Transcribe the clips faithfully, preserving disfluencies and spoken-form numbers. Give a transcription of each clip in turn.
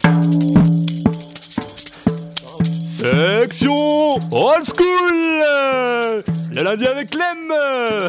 Section Old School, le lundi avec Clem.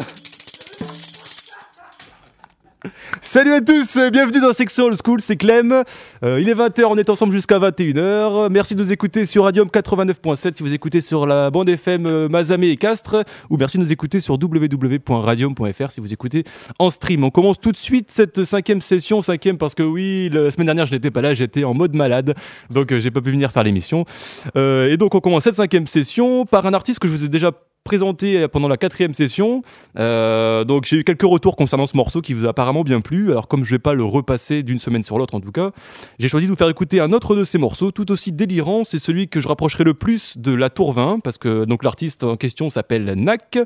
Salut à tous, bienvenue dans Section Old School, c'est Clem. Euh, il est vingt heures, on est ensemble jusqu'à vingt et une heures. Merci de nous écouter sur Radium quatre-vingt-neuf point sept si vous écoutez sur la bande F M euh, Mazamet et Castres, ou merci de nous écouter sur w w w point radium point f r si vous écoutez en stream. On commence tout de suite cette cinquième session, cinquième parce que oui, la semaine dernière je n'étais pas là, j'étais en mode malade, donc euh, j'ai pas pu venir faire l'émission. Euh, et donc on commence cette cinquième session par un artiste que je vous ai déjà présenté pendant la quatrième session. Euh, donc j'ai eu quelques retours concernant ce morceau qui vous a apparemment bien plu. Alors comme je vais pas le repasser d'une semaine sur l'autre en tout cas, j'ai choisi de vous faire écouter un autre de ces morceaux tout aussi délirant. C'est celui que je rapprocherai le plus de La Tour vingt parce que donc l'artiste en question s'appelle Nak.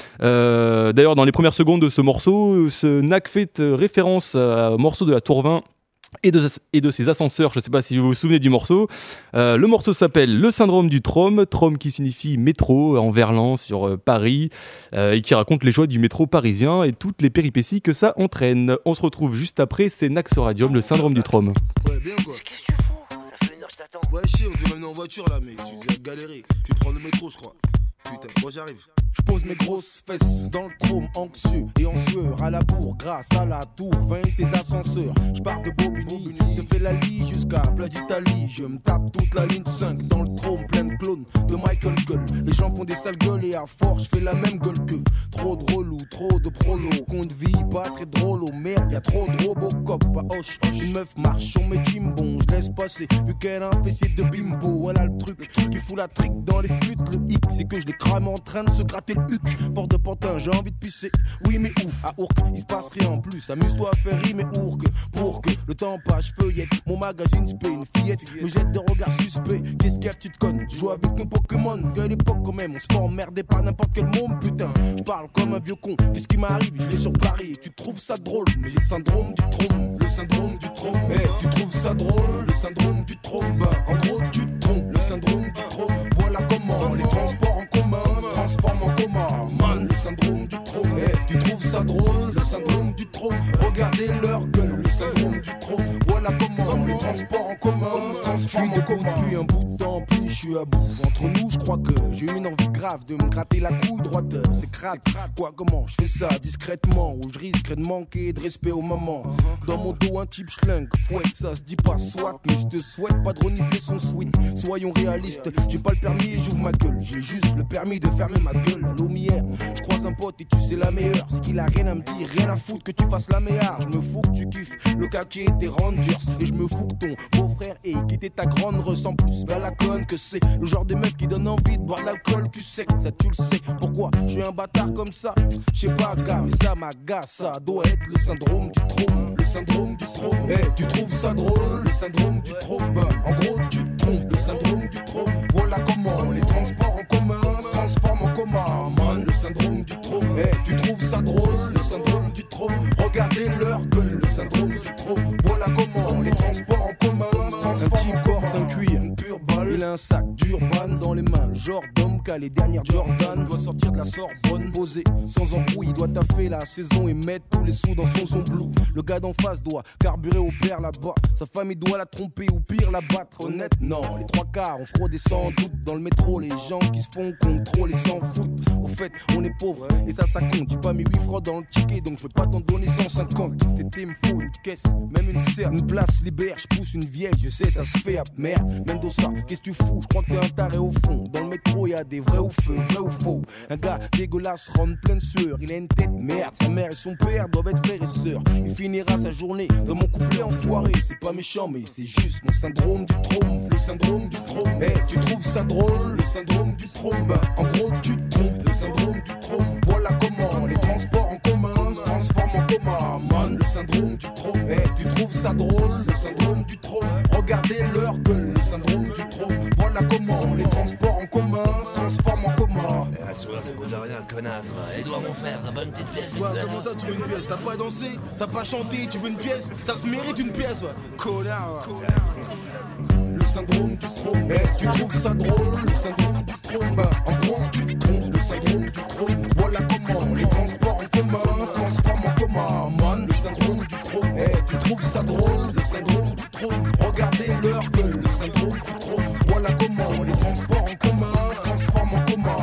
Euh, d'ailleurs dans les premières secondes de ce morceau, ce Nak fait référence au morceau de La Tour vingt et de, et de ses ascenseurs. Je ne sais pas si vous vous souvenez du morceau. Euh, le morceau s'appelle Le syndrome du Trom, Trom qui signifie métro en verlan sur euh, Paris, euh, et qui raconte les joies du métro parisien et toutes les péripéties que ça entraîne. On se retrouve juste après, c'est Nak sur Radium, Le syndrome du Trom. Ouais, bien quoi. Qu'est-ce que tu fous? Ça fait une heure que je t'attends. Ouais, chier, on devait venir en voiture là, mais tu viens de galérer. Tu prends le métro, je crois. Putain, moi j'arrive. Je pose mes grosses fesses dans le trône, anxieux et en sueur à la bourre, grâce à la tour vingt et ses ascenseurs. Je pars de Bobigny, je fais la lie jusqu'à Place d'Italie. Je me tape toute la ligne cinq dans le trône, plein de clones de Michael Gull. Les gens font des sales gueules et à force je fais la même gueule qu'eux. Trop de relou, trop de prolo, compte vie pas très drôle. Oh merde, y'a trop de Robocop à hoche. Une meuf marche, on met Jimbo, je laisse passer vu qu'elle a un fessier de bimbo. Voilà le truc qui fout la trique dans les flûtes. Le hic c'est que je les crame en train de se gratter le huc. Porte de pantin, j'ai envie de pisser. Oui mais ouf, à Ourk, il se passe rien en plus. Amuse-toi à faire rimer Ourk. Pour que le temps passe, feuillette. Mon magazine spé, une fillette me jette des regards suspects. Qu'est-ce qu'il y a, petite conne? Tu joues avec nos Pokémon. Quelle époque quand même, on se fait emmerder par n'importe quel monde, putain. Je parle comme un vieux con. Qu'est-ce qui m'arrive? Je vais sur Paris. Tu trouves ça drôle? Mais j'ai le syndrome du trône. Le syndrome du trône. Eh, hey, tu trouves ça drôle? Le syndrome du trône. Bah, en gros, tu te trompes. Le syndrome du trône. Voilà comment les transports en commun se transforment en coma. Man, le syndrome du trône. Eh, tu trouves ça drôle? Le syndrome du trône. Regardez leur gueule. Le syndrome du trône. Voilà comment les transports en commun se transforment en coma. Depuis un bout de temps, plus je suis à bout. Entre nous, je crois que j'ai une envie grave de me gratter la couille droite. C'est crade. Quoi, comment je fais ça discrètement ou je risquerais de manquer de respect aux mamans. Dans mon dos, un type schlingue. Fouette, ça se dit pas soit, mais je te souhaite pas de renifler son sweat. Soyons réalistes, j'ai pas le permis et j'ouvre ma gueule. J'ai juste le permis de fermer ma gueule. À l'aumière, je croise un pote et tu sais la meilleure. C'est qu'il a rien à me dire, rien à foutre que tu fasses la meilleure. Je me fous que tu kiffes le caquet des Rangers. Et je me fous que ton beau-frère ait quitté ta grande ressemble plus vers la conne que c'est. Le genre de mec qui donne envie de boire de l'alcool, tu sais, ça tu le sais. Pourquoi je suis un bâtard comme ça? Je sais pas gars, mais ça m'agace. Ça doit être le syndrome du trône. Le syndrome du trône. Eh, hey, tu trouves ça drôle? Le syndrome du trône. Bah, en gros tu te trompes. Le syndrome du trône. Voilà comment les transports en commun se transforment en coma. Man, le syndrome du trône. Eh, hey, tu trouves ça drôle? Le syndrome du trône. Regardez leur gueule. Le syndrome du trône. Voilà comment les transports en commun se transforment en coma. Un cuir, une pure balle. Il a un sac d'Urban dans les mains. Genre d'homme qu'a les dernières Jordan. Doit sortir de la Sorbonne, posé sans embrouille. Il doit taffer la saison et mettre tous les sous dans son blue. Le gars d'en face doit carburer au père là-bas. Sa famille doit la tromper ou pire la battre. Honnête, non, les trois quarts on fraudé sans doute. Dans le métro, les gens qui se font contrôler s'en foutent. Au fait, on est pauvre et ça, ça compte. J'ai pas mis huit francs dans le ticket, donc je veux pas t'en donner cent cinquante. T'étais me faut une caisse, même une serre, une place libère. Je pousse une vieille, je sais, ça se fait à merde. Mendoza, qu'est-ce que tu fous? Je crois que t'es un taré au fond. Dans le métro, y'a des vrais ou feux, vrais ou faux. Un gars dégueulasse rentre plein de sueur. Il a une tête merde, sa mère et son père doivent être frères et sœurs. Il finira sa journée dans mon couplet enfoiré. C'est pas méchant, mais c'est juste mon syndrome du trône. Le syndrome du trône. Eh, hey, tu trouves ça drôle? Le syndrome du trône. Bah, en gros, tu te trompes. Le syndrome du trône. Voilà comment les transports en commun se transforment en coma. Man, le syndrome du trône. Eh, hey, tu trouves ça drôle? Le syndrome du trône. Regardez leur gueule. Le syndrome du trône. Voilà comment les transports en commun se transforment en coma. Eh, sourire, ça coûte rien, connasse. Edouard, mon frère, t'as pas une petite pièce? Ouais, comment ça tu veux une pièce? T'as pas dansé? T'as pas chanté? Tu veux une pièce? Ça se mérite une pièce, ouais. Connard, ouais. Le syndrome du trône. Eh, tu trouves ça drôle? Le syndrome du trône. Bah, en gros, tu te trompes. Le syndrome du trône. Voilà comment les transports en commun se transforment en coma. Man, le syndrome du trône. Eh, tu trouves ça drôle? Le syndrome du trône. Regardez le leur gueule. Le syndrome du trop, voilà comment les transports en commun se transforment en coma.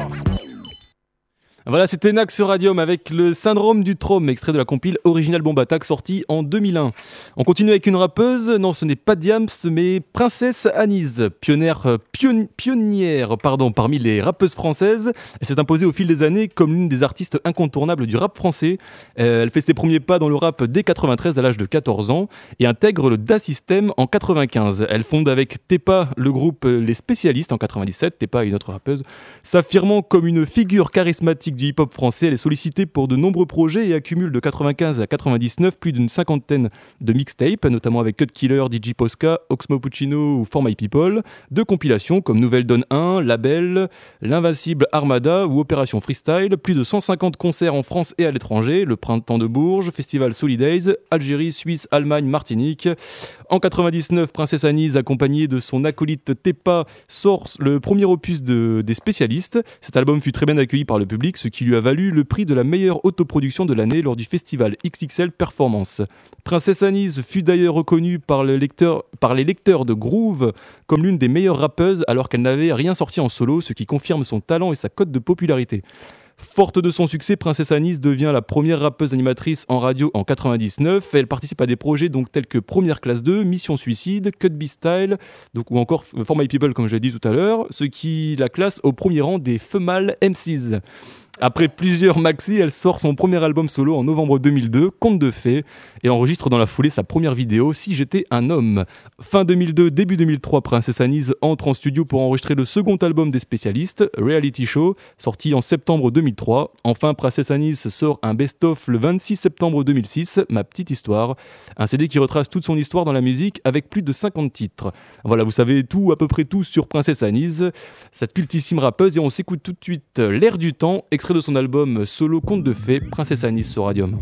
Voilà, c'était Nax sur Radium avec le syndrome du trôme, extrait de la compile Original Bomb Attack sortie en deux mille un. On continue avec une rappeuse, non ce n'est pas Diams, mais Princesse Anise, pionnière, pion, pionnière pardon, parmi les rappeuses françaises. Elle s'est imposée au fil des années comme l'une des artistes incontournables du rap français. Euh, elle fait ses premiers pas dans le rap dès quatre-vingt-treize à l'âge de quatorze ans et intègre le Da System en quatre-vingt-quinze. Elle fonde avec Tepa le groupe Les Spécialistes en quatre-vingt-dix-sept, Tepa est une autre rappeuse, s'affirmant comme une figure charismatique du hip-hop français. Elle est sollicitée pour de nombreux projets et accumule de quatre-vingt-quinze à quatre-vingt-dix-neuf plus d'une cinquantaine de mixtapes, notamment avec Cut Killer, D J Posca, Oxmo Puccino ou For My People, de compilations comme Nouvelle Donne un, Label, L'Invincible Armada ou Opération Freestyle, plus de cent cinquante concerts en France et à l'étranger, le Printemps de Bourges, Festival Solidays, Algérie, Suisse, Allemagne, Martinique. En quatre-vingt-dix-neuf, Princesse Anise, accompagnée de son acolyte Tepa, sort le premier opus de, des Spécialistes. Cet album fut très bien accueilli par le public, ce qui lui a valu le prix de la meilleure autoproduction de l'année lors du festival X X L Performance. Princesse Anise fut d'ailleurs reconnue par, le lecteur, par les lecteurs de Groove comme l'une des meilleures rappeuses alors qu'elle n'avait rien sorti en solo, ce qui confirme son talent et sa cote de popularité. Forte de son succès, Princesse Anise devient la première rappeuse animatrice en radio en quatre-vingt-dix-neuf. Elle participe à des projets donc tels que Première Classe deux, Mission Suicide, Cut B Style, donc, ou encore For My People comme je l'ai dit tout à l'heure, ce qui la classe au premier rang des females M Cs. Après plusieurs maxi, elle sort son premier album solo en novembre deux mille deux, Conte de fées, et enregistre dans la foulée sa première vidéo, Si j'étais un homme. Fin deux mille deux, début deux mille trois, Princesse Anise entre en studio pour enregistrer le second album des Spécialistes, Reality Show, sorti en septembre deux mille trois. Enfin, Princesse Anise sort un best-of le vingt-six septembre deux mille six, Ma Petite Histoire, un C D qui retrace toute son histoire dans la musique avec plus de cinquante titres. Voilà, vous savez tout, à peu près tout sur Princesse Anise, cette cultissime rappeuse, et on s'écoute tout de suite L'air du temps, extrait de son album solo Conte de fées, Princesse Anise sur Radium.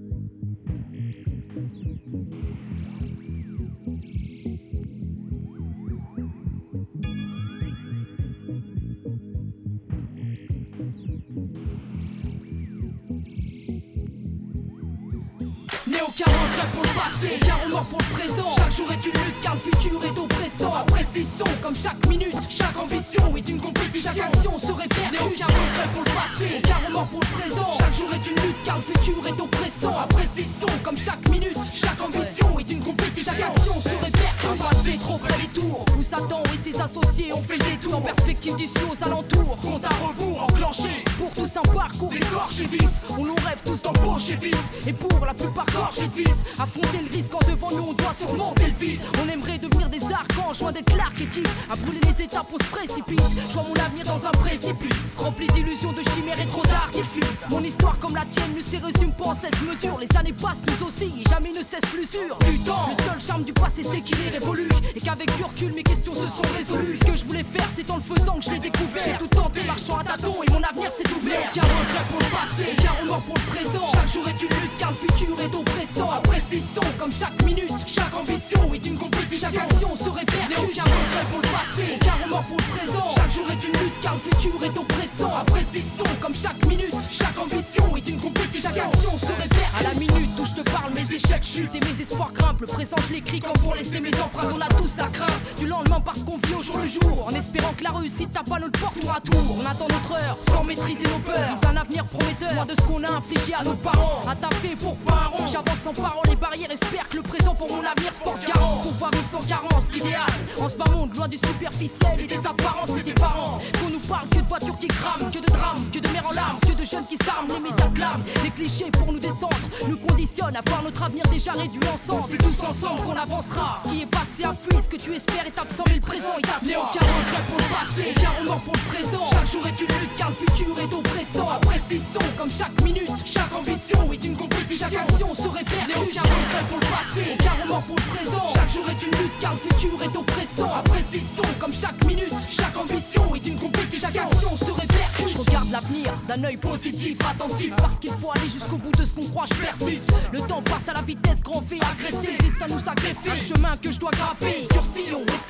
Né aucun regret pour le passé, aucun remords pour le présent. Chaque jour est une lutte car le futur est oppressant. Appréciation comme chaque minute, chaque ambition est une compétition. Chaque action se répercute. Né aucun regret pour le passé, aucun remords pour le présent. Chaque jour est une lutte car le futur est oppressant. Appréciation comme chaque minute, chaque ambition est une compétition. Chaque action se répercute. Un passé trop près des tours où Satan et ses associés ont fait le détour. En perspective d'issue aux alentours, compte à rebours enclenché. Pour tous un parcours écorché vif, on nous rêve tous d'embaucher vite. Et pour la plupart gorgés de vis, affronter le risque quand devant nous on doit surmonter le vide. On aimerait devenir des archanges, loin d'être l'archétype. À brûler les étapes on se précipite. Je vois mon avenir dans un précipice, rempli d'illusions, de chimères et trop d'artifices. Mon histoire comme la tienne ne se résume pas en seize mesures. Les années passent nous aussi et jamais ne cesse l'usure du temps. Le seul charme du passé c'est qu'il est révolu et qu'avec du recul mes questions se sont résolues. Ce que je voulais faire c'est en le faisant que je l'ai découvert. J'ai tout tenté marchant à tâtons et mon avenir s'est ouvert. Aucun regret pour le passé, aucun remords pour le présent. Chaque jour est une lutte car le futur est oppressant. Appréciation comme chaque minute, chaque ambition est une compétition. Chaque action se répercute. Aucun regret pour le passé, aucun remords pour le présent. Chaque jour est une lutte car le futur est oppressant. Appréciation comme chaque minute, chaque ambition est une compétition. Chaque action se répercute. À la minute où je te parle, mes échecs chutent et mes espoirs grimpent. Le présent je l'écris comme pour laisser mes empreintes. On a tous la crainte du lendemain parce qu'on vit au jour le jour, en espérant que la réussite tape à notre porte tour à tour. On attend notre heure sans maîtriser nos peurs. C'est un avenir prometteur, loin de ce qu'on a infligé à nos parents. À taper pour pas un rond, j'avance sans parole et barrières. Espère que le présent pour mon avenir se porte garant. Pour pas vivre sans carence, l'idéal en ce bas monde, loin du superficiel et des apparences et des parents. Qu'on nous parle que de voitures qui crament, que de drames, que de mères en larmes, que de jeunes qui s'arment. Les médias clament, les clichés pour nous descendre nous conditionnent à voir notre avenir déjà réduit ensemble. C'est tous ensemble qu'on avancera. Ce qui est passé a fui, ce que tu espères est absent mais le présent est à toi. Aucun regret pour le passé, aucun remords pour le présent. Chaque jour est une lutte car le futur est oppressant. Appréciation comme chaque minute, chaque ambition est une compétition. Chaque action se répercute. Aucun regret pour le passé, aucun remords pour le présent. Chaque jour est une lutte car le futur est oppressant. Appréciation comme chaque minute, chaque ambition est une compétition. Chaque action se répercute. Je regarde l'avenir d'un œil positif, attentif, parce qu'il faut aller jusqu'au bout de ce qu'on croit, je persiste. Le temps passe à la vitesse grand V, agressé, le destin nous a greffé. Un chemin que je dois graver sur sillon et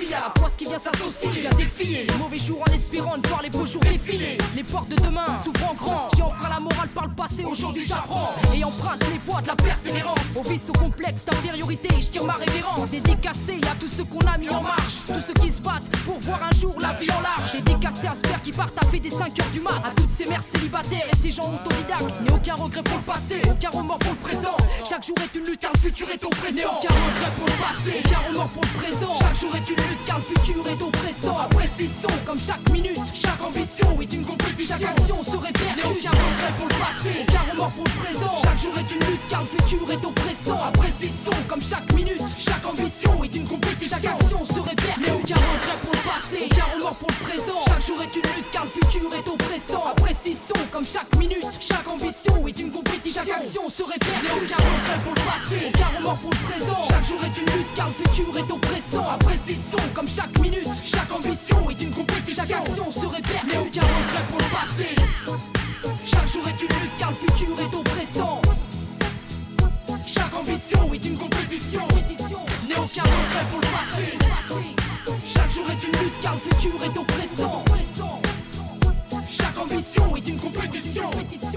soucis à la poisse qui vient s'associer. Tu viens défier les mauvais jours en espérant de voir les beaux jours défiler. Les portes de demain s'ouvrent en grand. J'y enfreins la morale par le passé, aujourd'hui j'apprends. Et emprunte les voies de la persévérance. Au vice, au complexe d'infériorité, je tire ma révérence. Dédicacé à tous ceux qu'on a mis en marche. Tous ceux qui se battent pour voir un jour la vie en large. Dédicacé à ce père qui partent à fait des cinq heures du mat. À toutes ces mères célibataires et ces gens autodidactes. N'ai aucun regret pour le passé, aucun remords pour le présent. Chaque jour est une lutte car le futur est oppressant. N'ai aucun regret pour le passé, aucun remords pour le présent. Chaque jour est une lutte car le futur est oppressant. Après six sons, comme chaque minute, chaque ambition est une compétition. Chaque action se répercute. N'ai aucun regret pour le passé, aucun remords pour le présent. Chaque jour est une lutte car le futur est oppressant. Après six sons, comme chaque minute, chaque ambition est une compétition. Chaque action se répercute. N'ai aucun regret pour le passé, aucun remords pour le présent. Chaque jour est une lutte car le futur est oppressant. Après six sons, comme chaque minute, chaque ambition est une compétition. Chaque action se répercute. N'ai aucun regret pour le passé, aucun remords pour le présent. Chaque jour est une lutte car le futur est oppressant. Après six sons, comme chaque minute, chaque ambition est une compétition. Chaque action se répercute. N'ai aucun regret pour le passé. Chaque jour est une lutte car le futur est oppressant. Chaque ambition est une compétition. N'ai aucun regret pour le passé. Chaque jour est une lutte car le futur est oppressant. Chaque ambition est une compétition.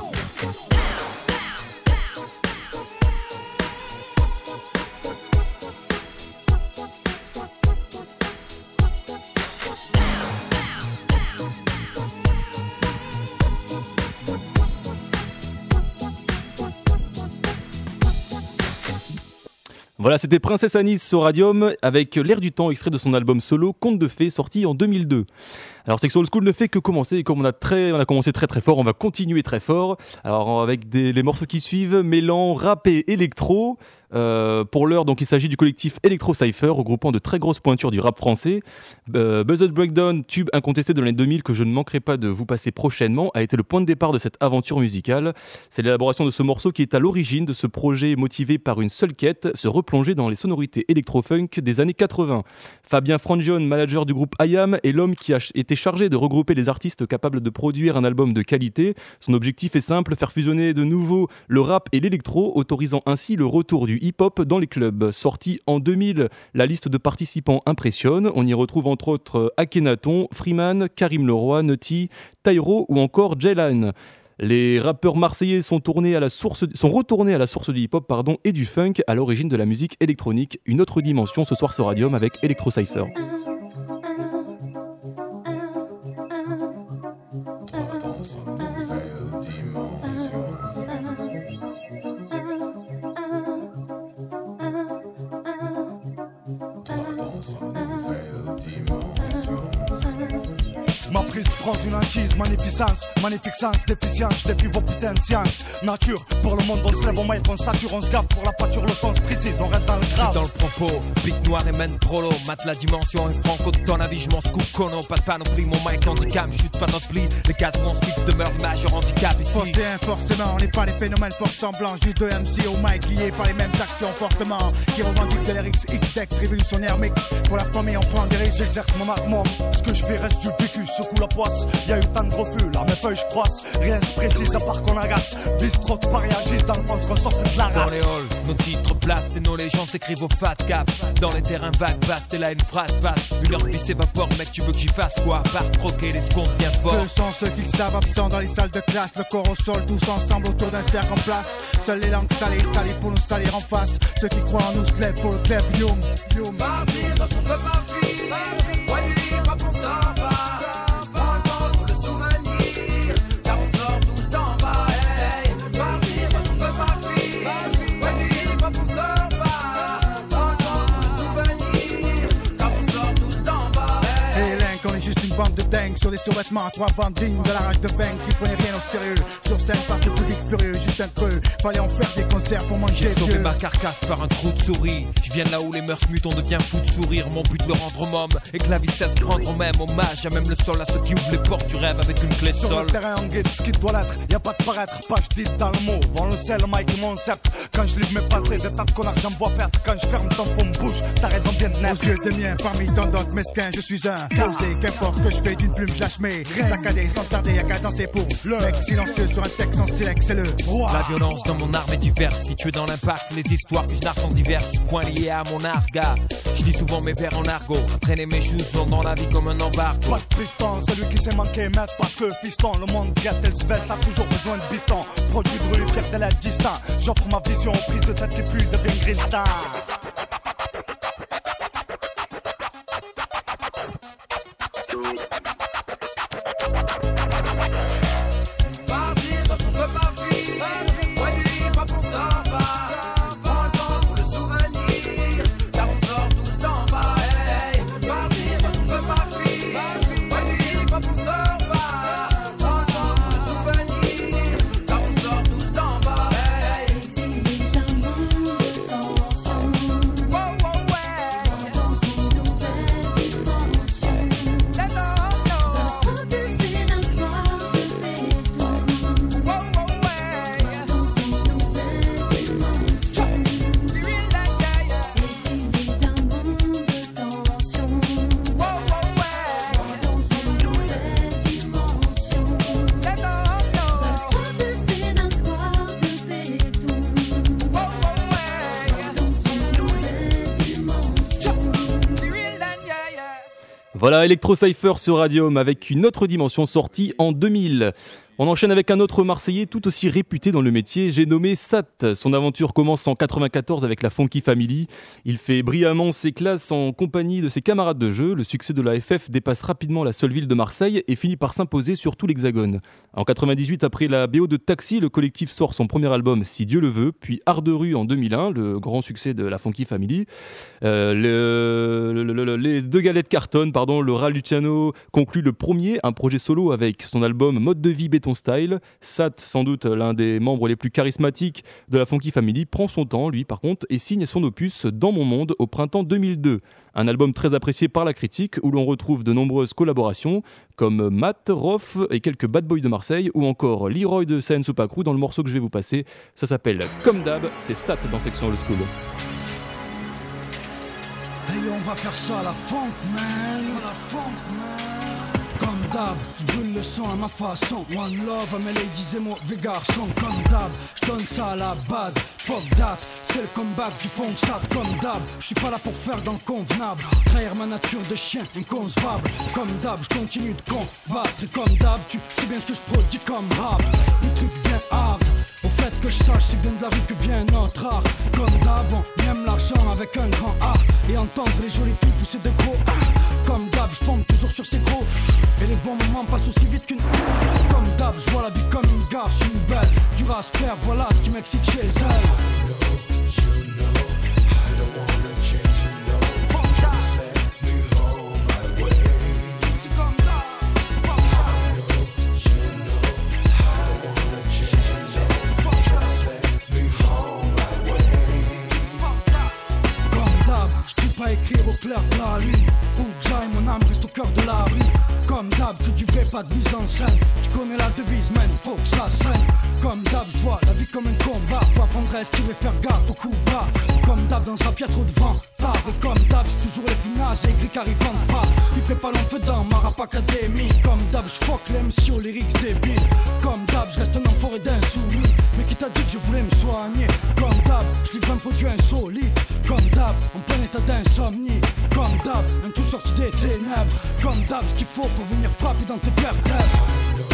Voilà, c'était Princesse Anis sur Radium avec L'air du temps, extrait de son album solo Conte de fées, sorti en deux mille deux. Alors Section Old School ne fait que commencer, et comme on a, très, on a commencé très très fort, on va continuer très fort. Alors avec des, les morceaux qui suivent, mêlant rap et électro. Euh, pour l'heure, donc il s'agit du collectif Electro Cypher, regroupant de très grosses pointures du rap français. Euh, Buzzed Breakdown, tube incontesté de l'année deux mille que je ne manquerai pas de vous passer prochainement, a été le point de départ de cette aventure musicale. C'est l'élaboration de ce morceau qui est à l'origine de ce projet motivé par une seule quête, se replonger dans les sonorités électro-funk des années quatre-vingts. Fabien Frangione, manager du groupe I A M, est l'homme qui a été chargé de regrouper les artistes capables de produire un album de qualité. Son objectif est simple, faire fusionner de nouveau le rap et l'électro, autorisant ainsi le retour du hip-hop dans les clubs. Sorti en deux mille, la liste de participants impressionne. On y retrouve entre autres Akhenaton, Freeman, Karim Leroy, Nutty, Tyro ou encore Jaylan. Les rappeurs marseillais sont, tournés à la source, sont retournés à la source du hip-hop pardon, et du funk, à l'origine de la musique électronique. Une autre dimension ce soir sur Radium avec Electro Cypher. Ma prise prend une acquise, magnificence, magnificence, déficience, défie vos putains de sciences. Nature, pour le monde on se lève, on maille, on sature, on se gaffe, pour la pâture le sens précise, on reste dans le grave. Dans le propos, pique noir et mène trop l'eau, mate la dimension et franco de ton avis, je m'en scoop, cono, pas de panoplie, mon mic handicap, chute pas notre pli, les cadrans fixes demeurent l'image handicap ici. Forcéen, forcément, on n'est pas les phénomènes force semblants, juste deux M C au mic liés par les mêmes actions fortement, qui revendiquent des lyrics X-Dex, révolutionnaire mix, pour la famille on prend des risques, j'exerce mon art, moi, ce que je fais reste du vécu, secoue la poisse. Y'a eu tant de refus, là mes feuilles je froisse. Rien se précise à part qu'on agace. Bistro de Paris agissent dans le fond, ce ressort c'est de la race. Dans les halls, nos titres placent et nos légendes s'écrivent au fat cap. Dans les terrains vagues, vastes, et là une phrase passe. Une heure vie s'évapore, mec tu veux que j'y fasse quoi? À part croquer les secondes bien fort. Que sont ceux qui savent absents dans les salles de classe? Le corps au sol, tous ensemble autour d'un cercle en place. Seules les langues salées, salées pour nous salir en face. Ceux qui croient en nous se lèvent pour le club, youm, youm. Mardi, dans son peuple ma vie, ouais du livre pour ça va. Bande de dingues sur des survêtements, trois bandes dignes de la rage de vaincre qui prenaient rien au sérieux. Sur scène face le public furieux, juste un creux. Fallait en faire des concerts pour manger Sauver Dieu. ma carcasse par un trou de souris. Je viens de là où les mœurs mutent, on devient fou de sourire. Mon but le rendre homme et que la vie cesse de rendre même hommage à même le sol à ceux qui ouvrent les portes du rêve avec une clé de sur sol. Le terrain en guide, ce qui doit l'être, y a pas de paraître, page dite dans le mot. Vend le sel, Mike et mon sceptre. Quand je livre mes passés, des tas de connards j'en vois perdre. Quand je ferme ton fond me bouge, t'as raison bien de naître. Aux yeux des miens, parmi tant d'autres mesquins, je suis un posé, qu'importe que je fais d'une plume, je lâche mes saccadés sans tarder, y'a qu'à danser pour le mec silencieux sur un texte en silex, c'est le roi. La violence dans mon arme est diverse, située dans l'impact. Les histoires que je narre sont diverses, points liés à mon arga. Je dis souvent mes vers en argot, entraîner mes choses dans la vie comme un embargo. Pas de piston, celui qui s'est manqué maître parce que fiston, le monde gâte et le svelte a toujours besoin de biton. Produit brut, fier de l'être distinct, j'offre ma vision, prise de tête qui pue devient grillin. Voilà, Electro Cypher sur Radium avec une autre dimension sortie en deux mille. On enchaîne avec un autre Marseillais tout aussi réputé dans le métier, j'ai nommé Sat. Son aventure commence en quatre-vingt-quatorze avec la Funky Family. Il fait brillamment ses classes en compagnie de ses camarades de jeu. Le succès de la F F dépasse rapidement la seule ville de Marseille et finit par s'imposer sur tout l'Hexagone. En quatre-vingt-dix-huit, après la B O de Taxi, le collectif sort son premier album Si Dieu le veut, puis Art de rue en deux mille un, le grand succès de la Funky Family. Euh, le, le, le, les deux galettes cartonnent, pardon, le Ral Luciano conclut le premier, un projet solo avec son album Mode de vie Béton Style. Sat, sans doute l'un des membres les plus charismatiques de la Funky Family, prend son temps, lui par contre, et signe son opus Dans mon monde au printemps deux mille deux. Un album très apprécié par la critique où l'on retrouve de nombreuses collaborations comme Matt, Roth et quelques bad boys de Marseille ou encore Leroy de Science Sopa Crew dans le morceau que je vais vous passer. Ça s'appelle Comme d'hab, c'est Sat dans Section Old School. Hey, on va faire ça à la funk, man, à la funk, man. Comme d'hab, je brûle le sang à ma façon. One love à mes ladies et mauvais garçons. Comme d'hab, je donne ça à la bad. Fuck that, c'est le comeback du funk sat. Comme d'hab, je suis pas là pour faire dans le convenable. Trahir ma nature de chien, inconcevable. Comme d'hab, je continue de combattre. Et comme d'hab, tu sais bien ce que je produis comme rap. Des trucs bien hard. Au fait que je sache, c'est bien de la rue que vient notre art. Comme d'hab, on aime l'argent avec un grand A. Et entendre les jolies filles pousser de gros A. Comme d'hab, je pompe toujours sur ces gros. Et les bons moments passent aussi vite qu'une. Comme d'hab, je vois la vie comme une gare, je suis une belle. Du à se faire, voilà ce qui m'excite chez elle. Pas écrire au clair de la lune. Où que j'aille, mon âme reste au cœur de la rue. Comme d'hab, que tu fais pas de mise en scène. Tu connais la devise, man, faut que ça saigne. Comme d'hab, je vois la vie comme un combat. Faut apprendre à esquiver, faire gaffe au coup bas. Comme d'hab, dans ce rap y'a trop de vent. Et comme d'hab, c'est toujours l'épinage et gris car ils vendent pas. Il ferait pas long feu dans ma rap académie. Comme d'hab, je fuck les M C aux lyrics débiles. Comme d'hab, je reste un enfoiré d'insoumis. Mais qui t'a dit que je voulais me soigner? Comme d'hab, je livre un produit insolite. Comme d'hab, en plein état d'insomnie. Comme d'hab, un truc sorti des ténèbres. Comme d'hab, ce qu'il faut pour venir frapper dans tes vertèbres.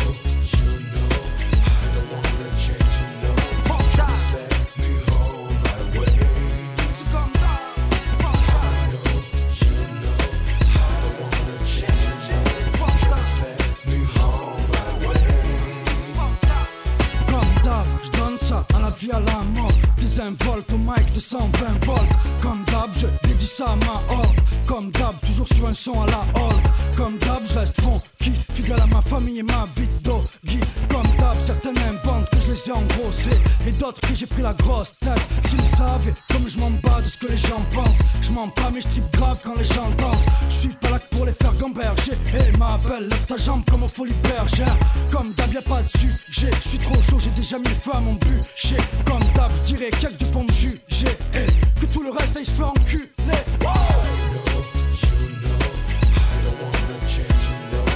À la vie, à la mort, désinvolte au mic de cent vingt volts. Comme d'hab, je dédie ça à ma horde. Comme d'hab, toujours sur un son à la hold. Comme d'hab, je reste funky, fidèle à ma famille et ma vie de doggy. Comme d'hab, certains inventent que je les ai engrossés et d'autres que j'ai pris la grosse tête. S'ils savaient comme je m'en bats de ce que les gens pensent. Je mens pas mais je tripe grave quand les gens dansent. Je suis pas là que pour les faire gamberger. Hey ma belle, lève ta jambe comme au folie bergère. Comme d'hab, y'a pas de sujet. Je suis trop chaud, j'ai déjà mis le feu à mon bûcher. Comme d'hab, je dirais qu'il y a que du pour me juger. Hey, que tout le reste, il se fait enculer. Wow.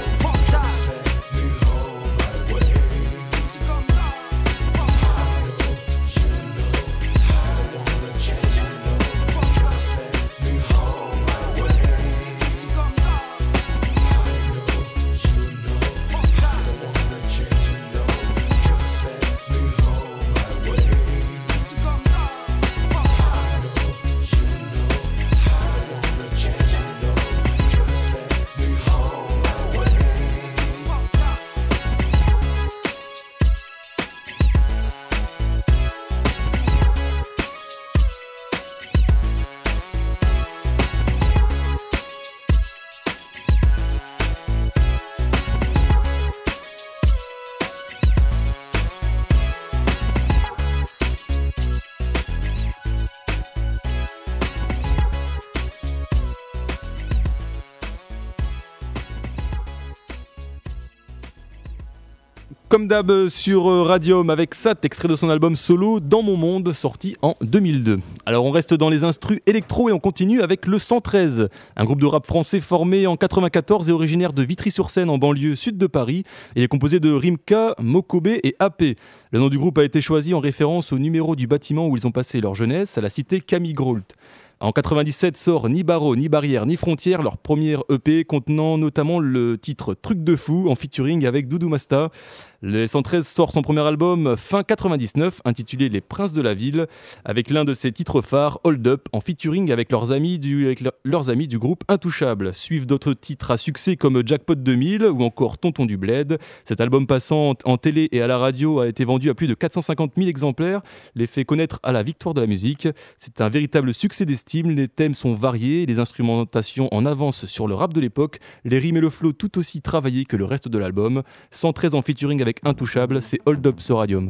Comme d'hab sur Radium avec Sat, extrait de son album solo Dans mon monde, sorti en deux mille deux. Alors on reste dans les instrus électro et on continue avec le cent treize, un groupe de rap français formé en quatre-vingt-quatorze et originaire de Vitry-sur-Seine en banlieue sud de Paris. Il est composé de Rimka, Mokobe et A P. Le nom du groupe a été choisi en référence au numéro du bâtiment où ils ont passé leur jeunesse, à la cité Camille Grault. En quatre-vingt-dix-sept sort Ni Barreau, Ni Barrière, Ni Frontière, leur première E P contenant notamment le titre Truc de fou en featuring avec Doudou Masta. Le cent treize sort son premier album fin quatre-vingt-dix-neuf intitulé Les Princes de la Ville avec l'un de ses titres phares Hold Up en featuring avec leurs amis du, avec leur, leurs amis du groupe Intouchable. Suivent d'autres titres à succès comme Jackpot deux mille ou encore Tonton du Bled. Cet album passant en, en télé et à la radio a été vendu à plus de quatre cent cinquante mille exemplaires, les fait connaître à la victoire de la musique. C'est un véritable succès d'estime, les thèmes sont variés, les instrumentations en avance sur le rap de l'époque, les rimes et le flow tout aussi travaillés que le reste de l'album. cent treize en featuring avec Intouchable, c'est Hold Up sur Radium.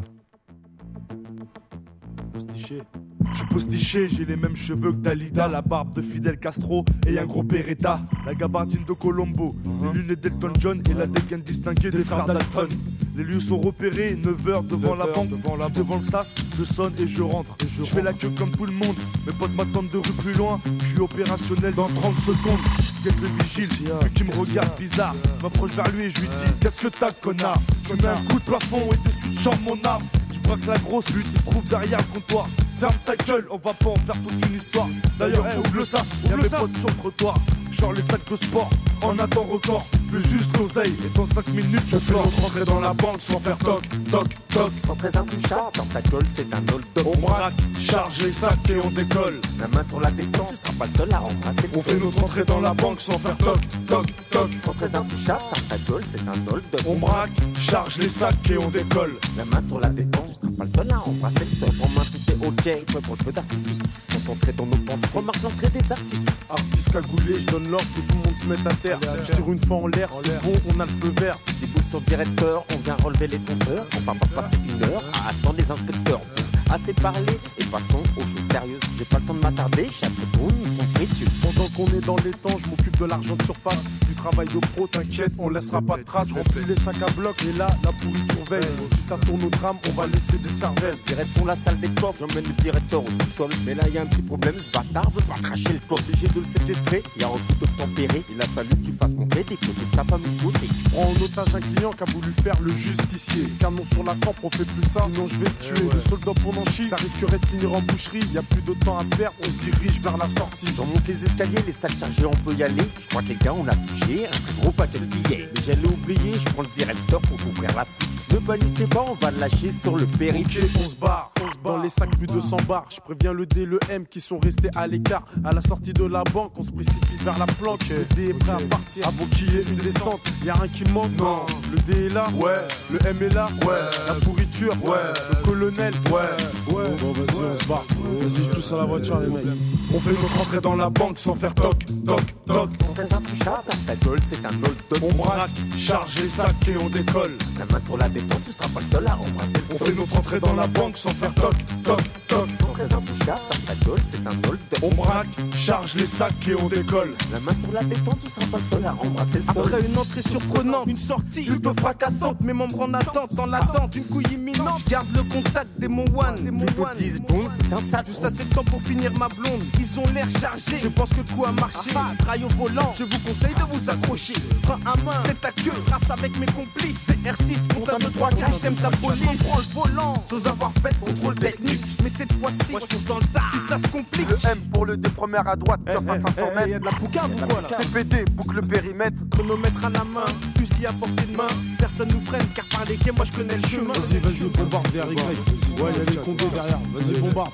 Je suis postiché, j'ai les mêmes cheveux que Dalida, la barbe de Fidel Castro et un gros Beretta, la gabardine de Colombo, uh-huh. les lunettes d'Elton John et la dégaine distinguée des frères Dalton. Les lieux sont repérés, neuf heures devant la banque, devant, la devant le sas, je sonne et je rentre. Et je, je fais la queue comme tout le monde, mes potes m'attendent de rue plus loin, je suis opérationnel dans trente secondes. Quelques vigiles, vu qui me regarde bizarre, m'approche vers lui et je lui dis qu'est-ce que t'as connard. Je mets un coup de plafond et de suite j'en mon arme. Je braque la grosse lutte, il se trouve derrière le comptoir. Ferme ta gueule, on va pas en faire toute une histoire. D'ailleurs, hey, ouvre le sas, y'a mes potes sur le trottoir. Genre les sacs de sport, en attend record. Je veux juste l'oseille, et dans cinq minutes je sors. Rentrer dans la banque sans faire toc, toc, toc. cent treize intouchable, dans ta gueule c'est un hold-up. On braque, charge les sacs et on décolle. La main sur la détente, tu seras pas le seul à embrasser le On fait notre entrée dans la banque sans faire toc, toc, toc. cent treize intouchable, dans ta gueule c'est un hold-up. On braque, charge les sacs et on décolle. La main sur la détente, tu seras pas le seul à embrasser le seul. En main tout est ok, je suis prêt pour le feu d'artifice. Concentré dans nos pensées, remarque l'entrée des artistes. Artiste cagoulé, je donne l'ordre que tout le monde se mette à terre. Je tire une fois en l'air, c'est bon, on a le feu vert. Des boules sur directeur, on vient relever les compteurs. On va pas passer une heure à attendre les inspecteurs. Assez parlé et passons aux choses sérieuses. J'ai pas le temps de m'attarder, chaque seconde ils sont précieux. Pendant qu'on est dans les temps, je m'occupe de l'argent de surface. Du travail de pro, t'inquiète, on laissera pas de traces. Remplis les sacs à bloc et là, la pourriture veille. Si ça tourne au drame, on va laisser des cervelles. Direction la salle des coffres, j'emmène le directeur au sous-sol. Mais là y a un petit problème, ce bâtard veut pas cracher le coffre. Obligé de le séquestrer, y'a refus d'obtempérer. Il a fallu que tu fasses montrer des photos de sa famille côté. Tu prends en otage un client qui a voulu faire le justicier. Canon sur la camp, on fait plus ça, sinon je vais te tuer. Le soldat pour Nanchi, ça risquerait de finir en boucherie. Y a plus de temps à perdre, on se dirige vers la sortie. J'en monte les escaliers, les sacs chargés, on peut y aller. Je crois que les gars, on a touché un très gros paquet de billets. Mais j'allais oublier, je prends le directeur pour ouvrir la fuite. Ne paniquez pas, on va le lâcher sur le périph'. Ok, on se barre, on se barre. Dans les sacs, plus de cent bars. Je préviens le D, le M qui sont restés à l'écart. À la sortie de la banque, on se précipite vers la planque. Le D est prêt à partir avant qu'il y ait une descente. Y'a rien qui manque, non. Le D est là, ouais. Le M est là, ouais. La pourriture, ouais. Le colonel, ouais. Ouais. Bon, vas-y, on se barre. Vas-y, tous à la voiture, les mecs. On fait notre entrée dans la banque sans faire toc, toc, toc. cent treize intouchable, ta gueule, c'est un hold-up. On braque, charge les sacs et on décolle. La main sur la détente, tu seras pas le seul à embrasser le On fait notre entrée dans la banque sans faire toc, toc, toc. cent treize intouchable, ta gueule, c'est un hold-up. On braque, charge les sacs et on décolle. La main sur la détente, tu seras pas le seul à embrasser le sol. Après une entrée surprenante, une sortie plutôt fracassante, mes membres en attente, dans l'attente d'une couille imminente. Je garde le contact des mon one, des mon one. dix secondes, putain, ça juste assez de temps pour finir ma blonde. Ils ont l'air chargés, je pense que le coup a marché. Trail au volant, je vous conseille de vous accrocher. Frein à main, tête à queue, trace avec mes complices. C'est R six, montagne de trois quatre, j'aime ta police. Je prends le volant, sans avoir fait de contrôle technique. Mais cette fois-ci, moi je fonce dans le tas, si ça se complique. Le M pour le D première à droite, top à cinq cents mètres. Y'a de la poucave ou quoi là? C P D, boucle le périmètre. Chronomètre à la main, fusil à portée de main. Personne nous freine car par les quais, moi je connais le chemin. Vas-y, vas-y, bombarde derrière Y. Ouais, y'a les condés derrière. Vas-y, bombarde.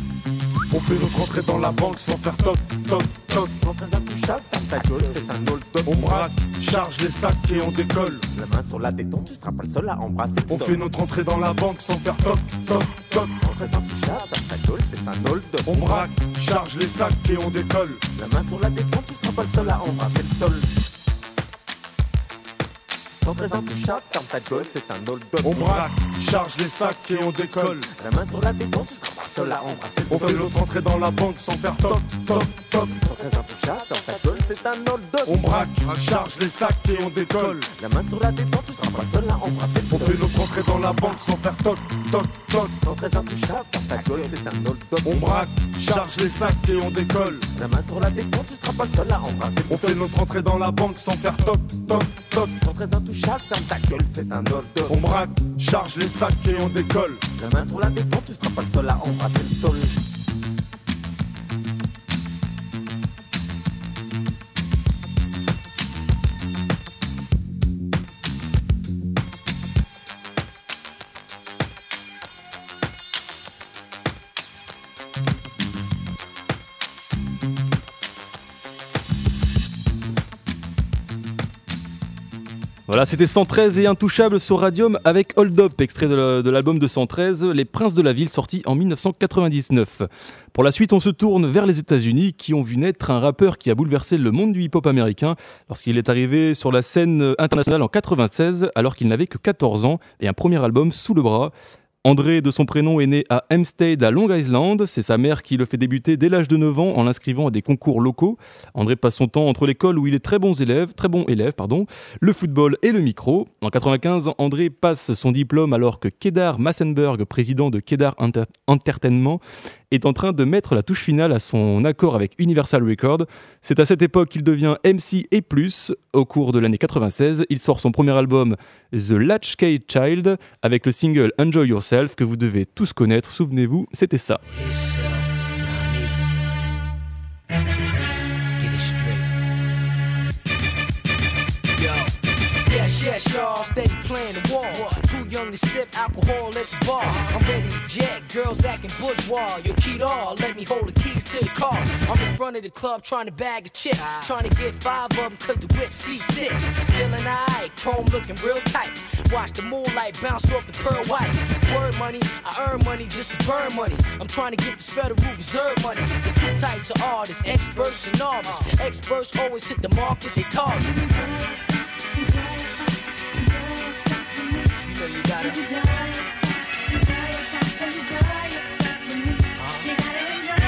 On fait notre entrée dans la banque sans faire toc, toc, toc. cent treize intouchable, ta gueule, c'est un hold-up. On braque, charge les sacs et on décolle. La main sur la détente, tu seras pas le seul à embrasser le On sol. fait notre entrée dans la banque sans faire toc, toc, toc. cent treize intouchable, ta gueule, c'est un hold-up. On braque, charge les sacs et on décolle. La main sur la détente, tu seras pas le seul à embrasser le sol. cent treize intouchable, ferme ta gueule, c'est un hold-up. On braque, charge les sacs et on décolle. La main sur la détente, tu seras pas le seul à embrasser le On sol. fait notre entrée dans la banque sans faire toc, toc, toc. cent treize intouchable, ferme ta gueule, c'est un hold-up. On braque, charge les sacs et on décolle. La main sur la détente, tu seras pas le seul à embrasser le On fait notre entrée dans la banque sans faire toc, toc, toc. Sans très intouchable, dans ta gueule, c'est un hold-up. On braque, charge les sacs et on décolle. La main sur la détente, tu seras pas le seul à embrasser le On fait notre entrée dans la banque sans faire toc, toc, toc. Sans très intouchable, ferme ta gueule, c'est un hold-up. On braque, charge les sacs et on décolle. La main sur la détente, tu seras pas le seul à embrasser le sol. Voilà, c'était cent treize et Intouchable sur Radium avec Hold Up, extrait de l'album de cent treize, Les Princes de la Ville, sorti en dix-neuf cent quatre-vingt-dix-neuf. Pour la suite, on se tourne vers les États-Unis qui ont vu naître un rappeur qui a bouleversé le monde du hip-hop américain lorsqu'il est arrivé sur la scène internationale en quatre-vingt-seize alors qu'il n'avait que quatorze ans et un premier album sous le bras. André, de son prénom, est né à Hempstead, à Long Island. C'est sa mère qui le fait débuter dès l'âge de neuf ans en l'inscrivant à des concours locaux. André passe son temps entre l'école où il est très bon élève, très bon élève, pardon, le football et le micro. En quatre-vingt-quinze, André passe son diplôme alors que Kedar Massenberg, président de Kedar Enter- Entertainment, est en train de mettre la touche finale à son accord avec Universal Records. C'est à cette époque qu'il devient M C et plus. Au cours de l'année quatre-vingt-seize, il sort son premier album The Latchkey Child avec le single Enjoy Yourself que vous devez tous connaître. Souvenez-vous, c'était ça. Yes, yes, y'all, steady playing the wall. Too young to sip alcohol at the bar. I'm ready to jet, girls acting bourgeois. Yo, Keydar, let me hold the keys to the car. I'm in front of the club trying to bag a chick. Trying to get five of them cause the whip C six. Feeling aight, chrome looking real tight. Watch the moonlight bounce off the pearl white. Word money, I earn money just to burn money. I'm trying to get this Federal Reserve money. There's two types of artists, experts and novice. Experts always hit the market they target. You gotta enjoy yourself, enjoy yourself, enjoy yourself with me. You gotta enjoy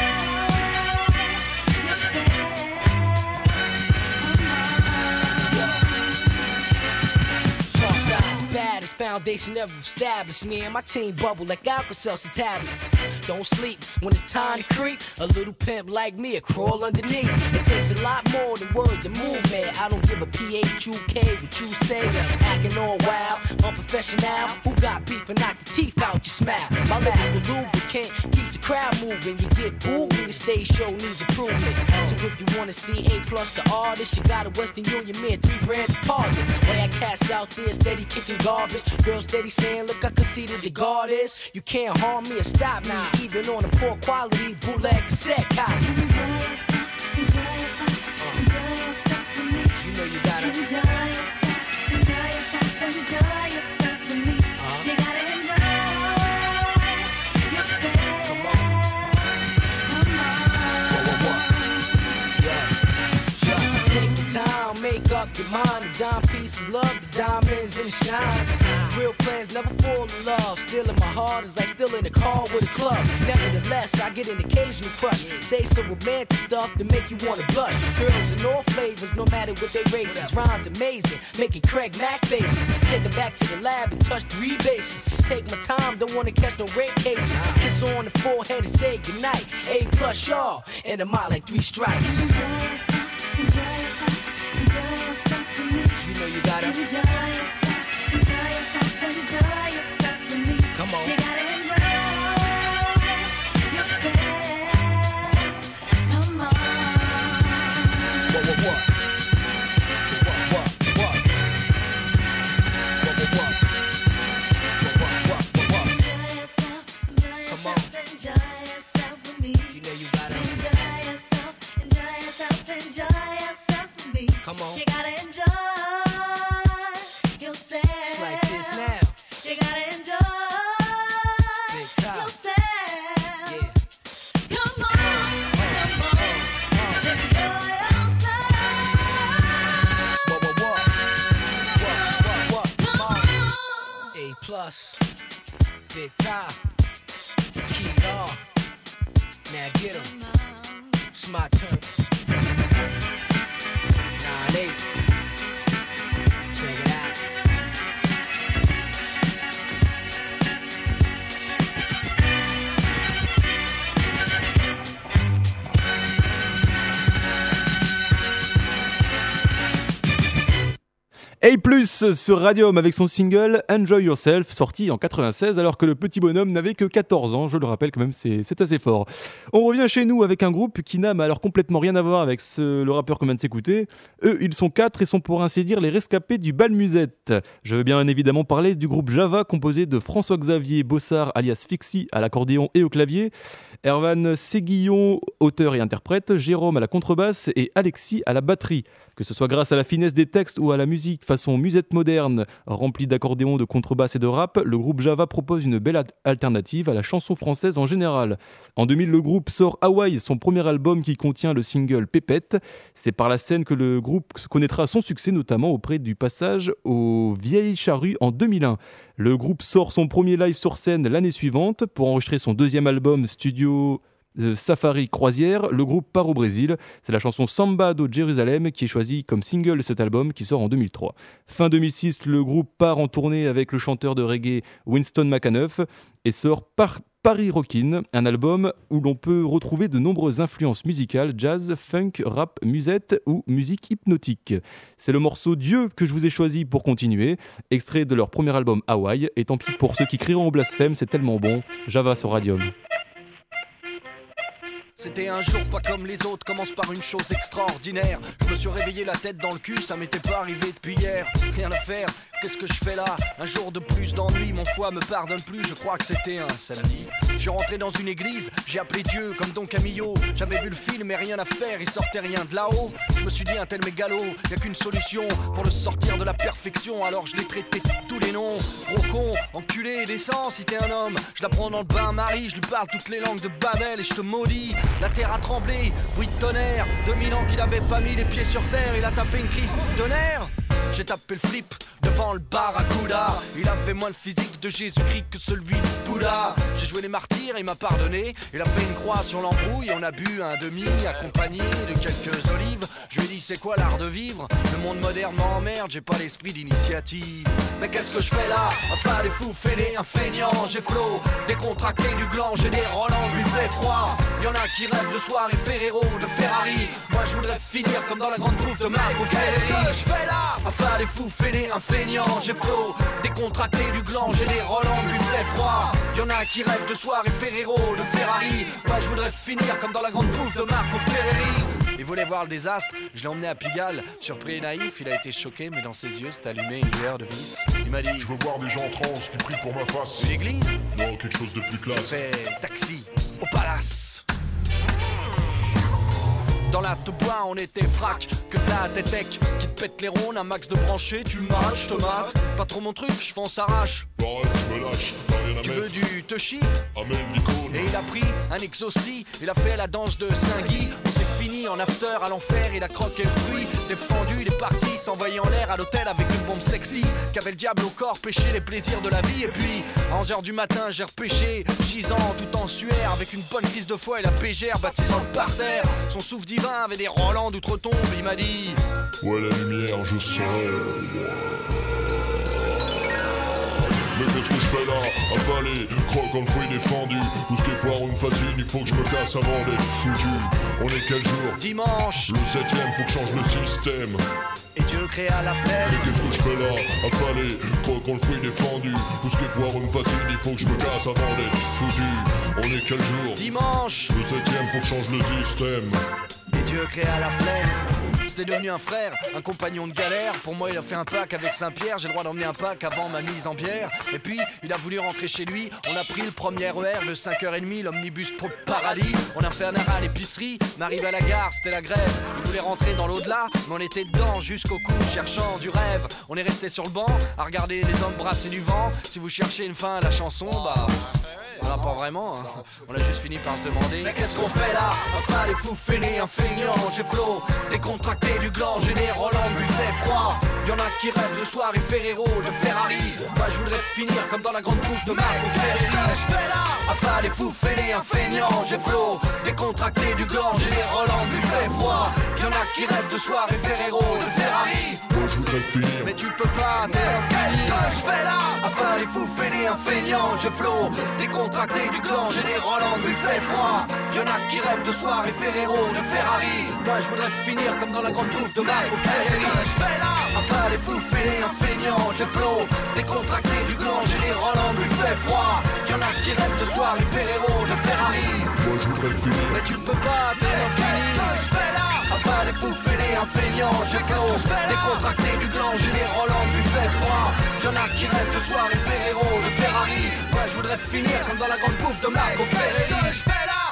yourself. Parks out, baddest foundation ever established. Me and my team bubble like Alka-Seltzer tablets. Don't sleep when it's time to creep. A little pimp like me, a crawl underneath. It takes a lot more than words to move, man. I don't give a P H U K what you say. Acting all wild, unprofessional. Who got beef and knock the teeth out your smile? My lyrical lubricant keeps the crowd moving. You get booed when your stage show needs improvement. So if you wanna see A plus the artist, you got a Western Union man, three grand deposit. Why I cats out there steady kicking garbage. Girls steady saying, look, I conceded the guard is. You can't harm me or stop me. Even on a poor quality bootleg cassette copy. Enjoy yourself, enjoy yourself, enjoy yourself with me. You know you gotta enjoy yourself, enjoy yourself, enjoy yourself with me. Uh-huh. You gotta enjoy yourself. Come on, come on. What, what, what? Yeah, yeah. Take your time, make up your mind. The dime pieces, love the diamonds and the shines. Real plans never fall in love. Still in my heart is like still in the car with a club. Nevertheless, I get an occasional crush. Say some romantic stuff to make you wanna blush. Girls in all flavors, no matter what they races. Rhymes amazing, making Craig Mack faces. Take her back to the lab and touch three bases. Take my time, don't wanna catch no rape cases. Kiss her on the forehead and say goodnight. A plus y'all, and I'm out like three stripes. Enjoy yourself, enjoy yourself, enjoy yourself with me. You know you gotta enjoy yourself, enjoy yourself, enjoy yourself with me. Come on. You gotta enjoy yourself. Come on. What, what, what? What, what, what? What, what, what? What, what, what, what, what? Enjoy yourself, enjoy yourself, enjoy yourself with me. You know you gotta enjoy yourself, enjoy yourself, enjoy yourself with me. Come on. You gotta enjoy yourself. It's like this now. You gotta enjoy yourself. Yeah. Come on, come on, enjoy yourself. What, what, what? What, what, what? Come on. A plus, Big Ty, Keydar. Now get 'em. It's my turn. A plus sur Radium avec son single Enjoy Yourself, sorti en quatre-vingt-seize alors que le petit bonhomme n'avait que quatorze ans, je le rappelle quand même, c'est, c'est assez fort. On revient chez nous avec un groupe qui n'a alors complètement rien à voir avec ce, le rappeur qu'on vient de s'écouter. Eux, ils sont quatre et sont pour ainsi dire les rescapés du bal musette. Je veux bien évidemment parler du groupe Java composé de François-Xavier Bossard alias Fixie à l'accordéon et au clavier, Erwan Séguillon, auteur et interprète, Jérôme à la contrebasse et Alexis à la batterie. Que ce soit grâce à la finesse des textes ou à la musique façon musette moderne, remplie d'accordéons, de contrebasse et de rap, le groupe Java propose une belle alternative à la chanson française en général. En deux mille, le groupe sort Hawaii, son premier album qui contient le single Pépette. C'est par la scène que le groupe connaîtra son succès, notamment auprès du passage aux Vieilles Charrues en deux mille un. Le groupe sort son premier live sur scène l'année suivante pour enregistrer son deuxième album studio Safari Croisière. Le groupe part au Brésil. C'est la chanson Samba do Jérusalem qui est choisie comme single de cet album qui sort en deux mille trois. Fin deux mille six, le groupe part en tournée avec le chanteur de reggae Winston McAnuff et sort par Paris Rockin', un album où l'on peut retrouver de nombreuses influences musicales, jazz, funk, rap, musette ou musique hypnotique. C'est le morceau Dieu que je vous ai choisi pour continuer, extrait de leur premier album Hawaii, et tant pis pour ceux qui crieront au blasphème, c'est tellement bon. Java sur Radium. C'était un jour pas comme les autres, commence par une chose extraordinaire. Je me suis réveillé la tête dans le cul, ça m'était pas arrivé depuis hier. Rien à faire, qu'est-ce que je fais là? Un jour de plus d'ennui, mon foie me pardonne plus, je crois que c'était un samedi. Je suis rentré dans une église, j'ai appelé Dieu comme Don Camillo. J'avais vu le film mais rien à faire, il sortait rien de là-haut. Je me suis dit un tel mégalo, y'a qu'une solution pour le sortir de la perfection. Alors je l'ai traité tous les noms, gros con, enculé, décent si t'es un homme. Je la prends dans le bain-marie, je lui parle toutes les langues de Babel et je te maudis. La terre a tremblé, bruit de tonnerre. deux mille ans qu'il avait pas mis les pieds sur terre, il a tapé une crise de nerfs. J'ai tapé le flip devant le barracuda. Il avait moins le physique de Jésus-Christ que celui de Bouddha. J'ai joué les martyrs, il m'a pardonné. Il a fait une croix sur l'embrouille. On a bu un demi accompagné de quelques olives. Je lui ai dit c'est quoi l'art de vivre? Le monde moderne m'emmerde, j'ai pas l'esprit d'initiative. Mais qu'est-ce que je fais là? Enfin les fous fêlés, un feignant. J'ai flot, décontracté du gland. J'ai des Roland buffet froid. Y'en a qui rêvent de soirée Ferrero, de Ferrari. Moi je voudrais finir comme dans la grande bouffe de Marco Ferreri. Qu'est-ce que je fais là? Enfin les fous fêlés, un feignant. J'ai flot, décontracté du gland. J'ai des Roland buffet froid. Y'en a qui rêvent de soirée Ferrero, de Ferrari. Moi je voudrais finir comme dans la grande bouffe de Marco Ferreri. Il voulait voir le désastre, je l'ai emmené à Pigalle. Surpris et naïf, il a été choqué, mais dans ses yeux s'est allumé une lueur de vis. Il m'a dit: je veux voir des gens trans qui prient pour ma face. Une église? Non, quelque chose de plus classe. J'ai fait taxi au palace. Dans la te bois on était frac, que de la tétec qui te pète les rondes, un max de branchés, tu matches, je te mate. Pas trop mon truc, je fonce arrache. Ouais, je me lâche, rien à tu mettre. veux du touchy? Amène l'icône. Et il a pris un exhausti, il a fait la danse de Saint-Guy. On s'est fini en after à l'enfer, il a croqué le fruit. Défendu, il est parti, s'envoyer en l'air à l'hôtel avec une bombe sexy. Qu'avait le diable au corps, pêcher les plaisirs de la vie. Et puis, à onze heures du matin, j'ai repêché, gisant tout en suaire, avec une bonne crise de foie et la pégère baptisant le parterre. Son souffle divin avait des Roland d'outre-tombe, il m'a dit: ouais, la lumière, je sens. Mais qu'est-ce que je fais là? Avalé, croque en fruit défendu. Tout ce qui est foire ou une fascine, il faut que je me casse avant d'être foutu. On est quel jour? Dimanche. Le septième, faut que je change le système. Et Dieu créa la flemme. Mais qu'est-ce que je fais là? Avalé, croque en fruit défendu. Tout ce qui est foire ou une fascine, il faut que je me casse avant d'être foutu. On est quel jour? Dimanche. Le septième, faut que je change le système. Et Dieu créa la flemme. C'était devenu un frère, un compagnon de galère. Pour moi il a fait un pack avec Saint-Pierre. J'ai le droit d'emmener un pack avant ma mise en bière. Et puis il a voulu rentrer chez lui. On a pris le premier R E R de cinq heures trente, l'omnibus pour paradis. On a fait un arrêt à l'épicerie, mais arrivé à la gare c'était la grève. Il voulait rentrer dans l'au-delà, mais on était dedans jusqu'au cou, cherchant du rêve. On est resté sur le banc à regarder les hommes brasser du vent. Si vous cherchez une fin à la chanson, bah on l'a pas vraiment, hein. On a juste fini par se demander: mais qu'est-ce qu'on fait là? Enfin les fous fêlés, un feignant. J'ai flot, décontracté du gland. J'ai des Roland buffet froid. Y'en a qui rêvent de soirée Ferrero, de Ferrari. Moi je voudrais finir comme dans la grande bouffe de Marco Ferreri. Qu'est-ce que je fais là? Enfin les fous fêlés, un feignant. J'ai flot, décontracté du gland. J'ai des Roland buffet froid. Y'en a qui rêvent de soirée Ferrero, de Ferrari. Moi je voudrais voudrais le finir. Mais tu peux pas, t'es un fesse que je fais là. Afin les fous fêlés, un feignant, je flow. Décontracté du clan, j'ai les Roland, buffet froid. Y'en a qui rêvent de soirée Ferrero, de Ferrari. Moi je voudrais finir comme dans la grande bouffe de Marco Ferreri. Que je fais là. Afin les fous fêlés, un feignant, je flow. Décontracté du clan, j'ai les Roland, buffet froid. Y'en a qui rêvent de soirée Ferrero, de Ferrari. Moi je voudrais le finir. Mais tu peux pas, t'es un fesse que je fais là. Afin les fous fêlés, un feignant, j'ai flow. Décontracté du clan, j'ai les Roland, buffet froid. Y'en a qui rêvent de soirée Ferrero, de Ferrari. Moi je voudrais finir comme dans la grande bouffe de Marco Ferreri. Que je fais là.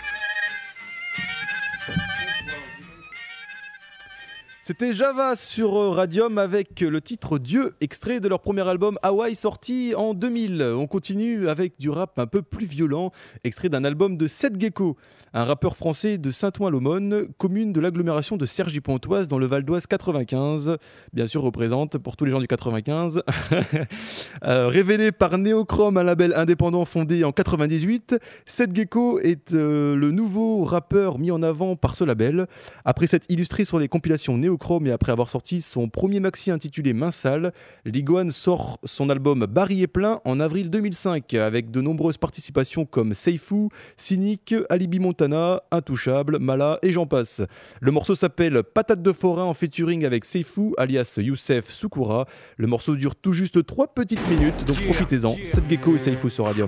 C'était Java sur Radium avec le titre Dieu, extrait de leur premier album Hawaii sorti en deux mille. On continue avec du rap un peu plus violent, extrait d'un album de Seth Gecko, un rappeur français de Saint-Ouen-l'Aumône, commune de l'agglomération de Cergy-Pontoise dans le Val d'Oise quatre-vingt-quinze. Bien sûr, représente pour tous les gens du quatre-vingt-quinze. euh, révélé par Neochrome, un label indépendant fondé en quatre-vingt-dix-huit, Seth Gecko est euh, le nouveau rappeur mis en avant par ce label. Après s'être illustré sur les compilations Neochrome et après avoir sorti son premier maxi intitulé Main Sale, Liguane sort son album Barry est plein en avril deux mille cinq avec de nombreuses participations comme Seifou, Cynic, Alibi Montana, Intouchable, Mala et j'en passe. Le morceau s'appelle Patate de forain en featuring avec Seifou alias Youssef Soukoura. Le morceau dure tout juste trois petites minutes, donc profitez-en. Seth Gecko et Seifou sur Radium.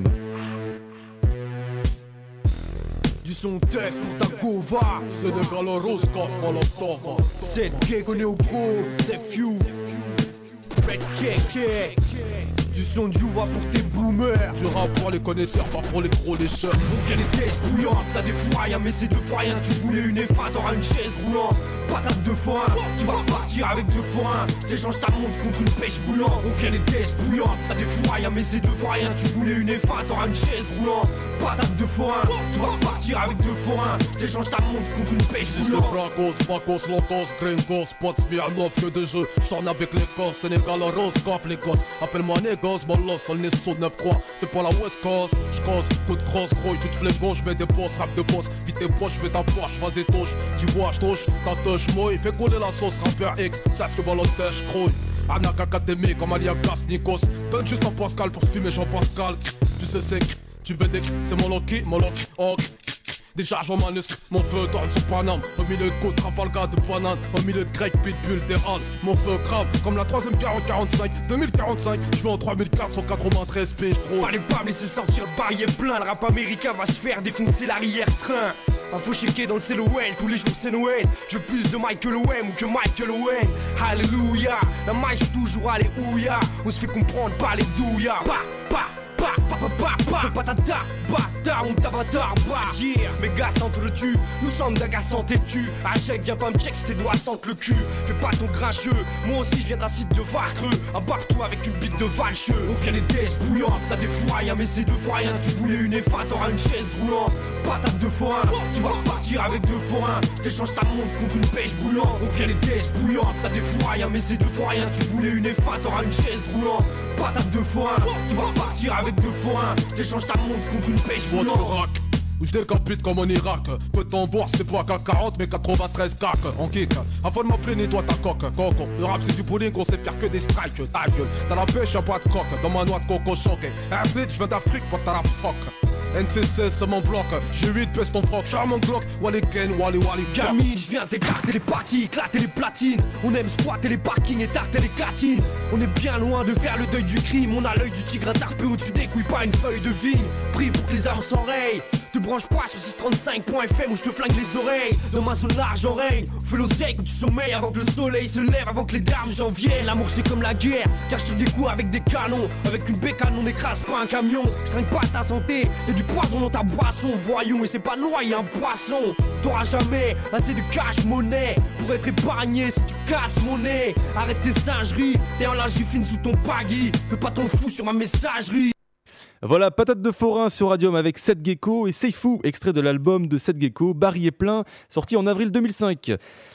Du son test pour ta gova. C'est de Galoros quand on l'entend. C'est Gecko Néo Pro, c'est Few. Red check, check. Du son du va pour tes boomers. Je rappe pour les connaisseurs, pas pour les gros lécheurs. On vient les tests bouillantes, ça défouraille, mais c'est de forain. Tu voulais une F un, t'auras une chaise roulante. Patate de forain, tu vas partir avec deux forains. T'échanges ta montre contre une pêche bouillante. On vient les tests bouillantes, ça défouraille, mais c'est de forain. Tu voulais une F un, t'auras une chaise roulante. Patate de forain, tu vas partir avec deux forains. T'échanges ta montre contre une pêche bouillante. C'est Fracos, Macos, Locos, Gringos, Pots, Smirnoff, que de jeu. J'tourne avec l'Écosse, Sénégal, Rose, Cop, l'Écosse. Appelle-moi Négo. Mollos, on est sous neuf trois, c'est pas la West Coast. J'cause, coup de cross, croix, tu te fais gauche, j'mets des boss, rap de boss. Vite tes poches, j'fais ta poche, vas-y touche. Tu vois, j'touche, ta touche, mouille. Fais couler la sauce, rappeur X, sache que ballon tèche, crouille. Anak Académie, comme Aliagas, Nikos. Donne juste un Pascal pour fumer Jean-Pascal. Tu sais, c'est tu veux des c'est mon Loki, mon Loki, ok. Déjà j'en manuscrit, mon feu tourne sur Paname. Au milieu de côte, Trafalgar de banane. Au milieu de grec, pitbull, des halles. Mon feu grave, comme la troisième guerre en quarante-cinq. deux mille quarante-cinq, je vais en trois mille quatre cent quatre-vingt-treize p, j'crois. Fallait pas me laisser sortir Barry est plein. Le rap américain va se faire défoncer l'arrière-train. Info checker dans le C L O L, tous les jours c'est Noël. Je veux plus de Michael Owen ou que Michael Owen. Alléluia, la maille joue toujours à les ouya. On se fait comprendre par les douillas. Pa, pa. Pa, pa, pa, pa, pa, patata, bata, on t'avatar, bah, yeah. Mes gars s'entretuent, nous sommes d'agaçants têtus. Achète, viens pas me check si tes doigts sentent le cul. Fais pas ton grincheux, moi aussi je viens d'un site de Varcreux. Abarre-toi avec une bite de valcheux. On vient les tests bouillantes, ça défouraille, mais c'est de forain. Tu voulais une F un, t'auras une chaise roulante. Patate de forain, tu vas repartir avec deux forains. T'échanges ta montre contre une pêche bouillante. On vient les tests bouillantes, ça défouraille, mais c'est de forain. Tu voulais une F un, t'auras une chaise roulante. Patate de forain, tu vas repartir avec deux forains. T'échanges ta montre contre une pêche boulante. Où je décapite comme en Irak. Peut en boire c'est pas qu'à quarante mais quatre-vingt-treize cac en kick. Avant de m'appeler nettoie ta coque, coco. Le rap c'est du bowling, on sait faire que des strikes. Ta gueule, dans la pêche y'a pas de coque. Dans ma noix de coco choqué. Athlète, je viens d'Afrique, pas ta la fuck. N C C c'est mon bloc, G huit pèse ton froc, charmant Glock, Wally Ken, Wally Wally Camille, je viens t'écarter les parties, éclater les platines. On aime squatter les parkings et tarter les catines. On est bien loin de faire le deuil du crime. On a l'œil du tigre tarpé au-dessus des couilles, pas une feuille de vigne. Pris pour que les armes s'enrayent. Te branche pas sur six cent trente-cinq point F M où je te flingue les oreilles. Dans ma zone large en règne, fais l'oseille quand tu sommeilles avant que le soleil se lève, avant que les dames j'en viennent. L'amour c'est comme la guerre, car je tire des coups avec des canons. Avec une bécane on n'écrase pas un camion. Je traîne pas ta santé, y'a du poison dans ta boisson. Voyons, et c'est pas noir, y'a un poisson. T'auras jamais assez de cash monnaie pour être épargné si tu casses mon nez. Arrête tes singeries, t'es en lingerie fine sous ton pagui. Fais pas ton fou sur ma messagerie. Voilà, Patate de forain sur Radium avec Seth Gecko et Seifou, extrait de l'album de Seth Gecko, Barry est plein, sorti en avril deux mille cinq.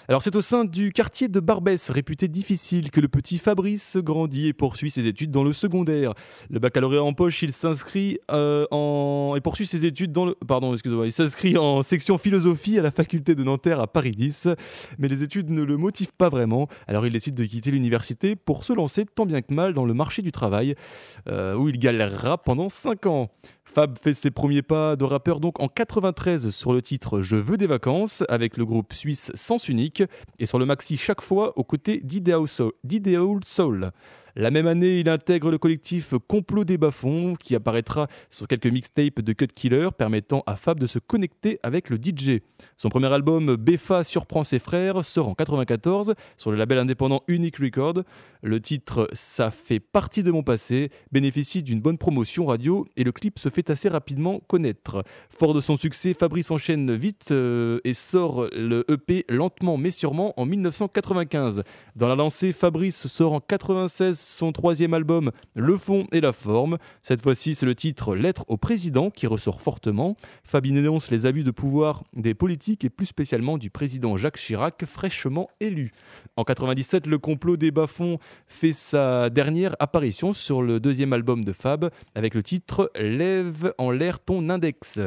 Alors c'est au sein du quartier de Barbès, réputé difficile, que le petit Fabrice grandit et poursuit ses études dans le secondaire. Le baccalauréat en poche, il s'inscrit euh, en et poursuit ses études dans le pardon, excusez-moi, il s'inscrit en section philosophie à la faculté de Nanterre à Paris dix, mais les études ne le motivent pas vraiment. Alors il décide de quitter l'université pour se lancer tant bien que mal dans le marché du travail, euh, où il galérera pendant cinq ans. Fab fait ses premiers pas de rappeur donc en quatre-vingt-treize sur le titre « Je veux des vacances » avec le groupe suisse Sens Unique et sur le maxi Chaque fois aux côtés d'Ideal Soul. d'Ideal Soul. La même année, il intègre le collectif Complot des Bas-Fonds qui apparaîtra sur quelques mixtapes de Cut Killer permettant à Fab de se connecter avec le D J. Son premier album Beffa surprend ses frères sort en quatre-vingt-quatorze sur le label indépendant Unique Record. Le titre Ça fait partie de mon passé bénéficie d'une bonne promotion radio et le clip se fait assez rapidement connaître. Fort de son succès, Fabrice enchaîne vite euh, et sort le E P Lentement mais sûrement en dix-neuf cent quatre-vingt-quinze. Dans la lancée, Fabrice sort en quatre-vingt-seize son troisième album Le fond et la forme. Cette fois-ci, c'est le titre Lettre au président qui ressort fortement. Fab dénonce les abus de pouvoir des politiques et plus spécialement du président Jacques Chirac, fraîchement élu. En quatre-vingt-dix-sept, le Complot des Bas-Fonds fait sa dernière apparition sur le deuxième album de Fab avec le titre Lève en l'air ton index.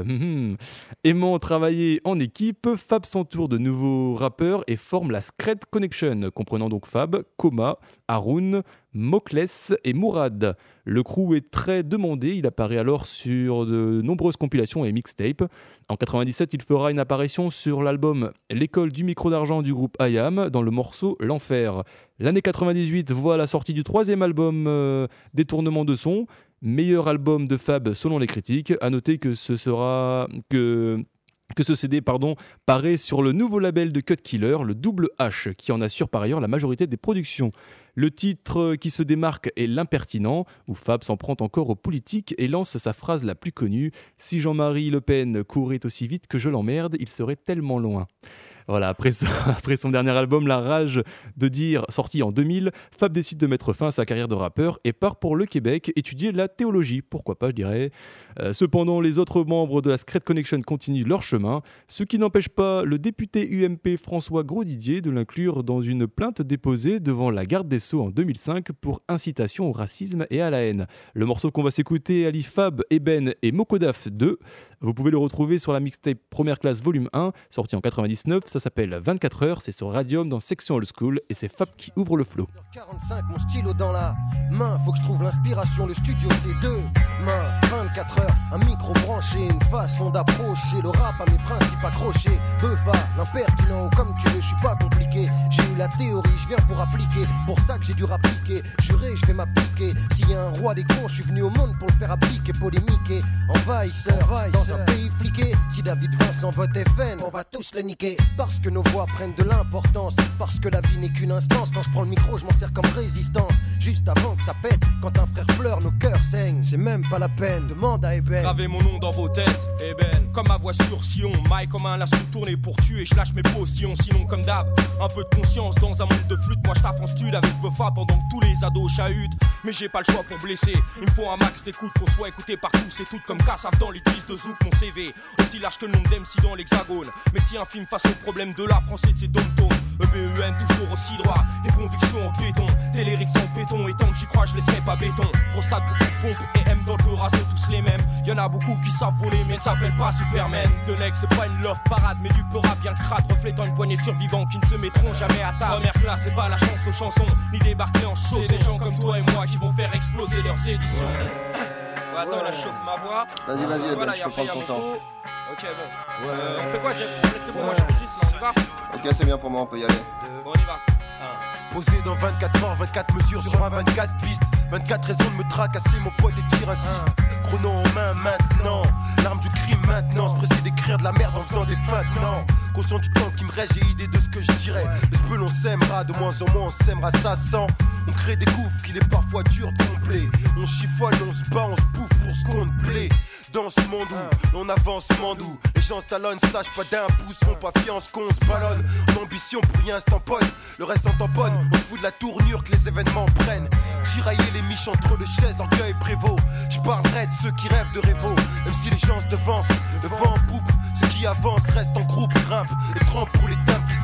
Aimant travailler en équipe, Fab s'entoure de nouveaux rappeurs et forme la Scred Connection, comprenant donc Fab, Coma, Haroun, Mokles et Mourad. Le crew est très demandé, il apparaît alors sur de nombreuses compilations et mixtapes. En quatre-vingt-dix-sept, il fera une apparition sur l'album L'école du micro d'argent du groupe I A M dans le morceau L'Enfer. L'année quatre-vingt-dix-huit voit la sortie du troisième album euh, Détournement de son, meilleur album de Fab selon les critiques. À noter que ce sera que que ce C D pardon, paraît sur le nouveau label de Cut Killer, le Double H, qui en assure par ailleurs la majorité des productions. Le titre qui se démarque est L'Impertinent, où Fab s'en prend encore aux politiques et lance sa phrase la plus connue « Si Jean-Marie Le Pen courait aussi vite que je l'emmerde, il serait tellement loin ». Voilà, après, ça, après son dernier album, La Rage de Dire, sorti en deux mille, Fab décide de mettre fin à sa carrière de rappeur et part pour le Québec étudier la théologie, pourquoi pas je dirais. Euh, cependant, les autres membres de la Scred Connection continuent leur chemin, ce qui n'empêche pas le député U M P François Grosdidier de l'inclure dans une plainte déposée devant la garde des Sceaux en deux mille cinq pour incitation au racisme et à la haine. Le morceau qu'on va s'écouter allie Fab, Eben et Mokodaf deux. Vous pouvez le retrouver sur la mixtape Première Classe Volume un, sorti en quatre-vingt-dix-neuf. Ça s'appelle vingt-quatre heures, c'est sur Radium dans Section Old School et c'est Fab qui ouvre le flow. quarante-cinq, mon stylo dans la main, faut que je trouve l'inspiration, le studio c'est deux mains, vingt-quatre heures, un micro branché, une façon d'approcher le rap à mes principes accrochés. Beffa, l'impertinent, comme tu veux, je suis pas compliqué. J'ai eu la théorie, je viens pour appliquer, pour ça que j'ai dû rappliquer. Juré, je vais m'appliquer. S'il y a un roi des cons, je suis venu au monde pour le faire appliquer, polémiquer. Envahisseur, dans un pays fliqué. Si David Vincent vote F N, on va tous le niquer. Parce que nos voix prennent de l'importance, parce que la vie n'est qu'une instance. Quand je prends le micro, je m'en sers comme résistance. Juste avant que ça pète, quand un frère pleure, nos cœurs saignent. C'est même pas la peine, demande à Eben. Gravez mon nom dans vos têtes, Eben. Comme ma voix sur Sion, maille comme un lasso tourné pour tuer, je lâche mes potions. Sinon comme d'hab, un peu de conscience dans un monde de flûte. Moi je taffe en stud avec Beffa pendant que tous les ados chahutent. Mais j'ai pas le choix pour blesser, il me faut un max d'écoute pour soit écouté par tous et toutes. Comme Kassav dans les disques de Zouk, mon C V aussi large que le nombre d'M C dans l'hexagone. Mais si un film face au problème de l'art français de ses dom-toms, E B E N toujours aussi droit, des convictions en béton, des lyrics en béton. Et tant que j'y crois je laisserai pas béton. Prostate, beaucoup de pompe et M dans le raso, tous les mêmes. Y'en a beaucoup qui savent voler mais ne s'appellent pas Superman. De Nex c'est pas une love parade mais du peu rap bien le crade, reflétant une poignée de survivants qui ne se mettront jamais à table. Première classe c'est pas la chance aux chansons, ni débarquer en chausson. C'est des gens comme toi et moi qui vont faire exploser leurs éditions. Ouais, attends, là je chauffe ma voix. Vas-y, vas-y, tu voilà, peux prendre ton temps. Ok, bon. Euh, on fait quoi, Jeff? C'est bon, moi j'enregistre, on y va. Ok, c'est bien pour moi, on peut y aller. Bon, on y va. Posé dans vingt-quatre heures, vingt-quatre mesures sur un vingt-quatre pistes. vingt-quatre raisons de me tracasser, mon pote et tir insiste. Chrono en main maintenant, l'arme du crime maintenant. Se presser d'écrire de la merde en faisant des feintes, non. Conscient du temps qui me reste, j'ai idée de ce que je dirais. Les peu l'on s'aimera, de moins en moins on s'aimera, ça sent. On crée des gouffres qu'il est parfois dur de combler. On chiffonne, on se bat, on se bouffe pour ce qu'on te plaît. Dans ce monde où on avance mandou, les gens se talonnent, se lâchent pas d'un pouce, font pas fiance qu'on se ballonne. En ambition pour rien se tamponne, le reste en tamponne. On se fout de la tournure que les événements prennent. Tirailler les miches entre deux chaises, l'orgueil prévaut. Je parlerai de ceux qui rêvent de révo, même si les gens se devancent, le vent en poupe. Ceux qui avancent restent en groupe, grimpent et trempent pour les tempes qui se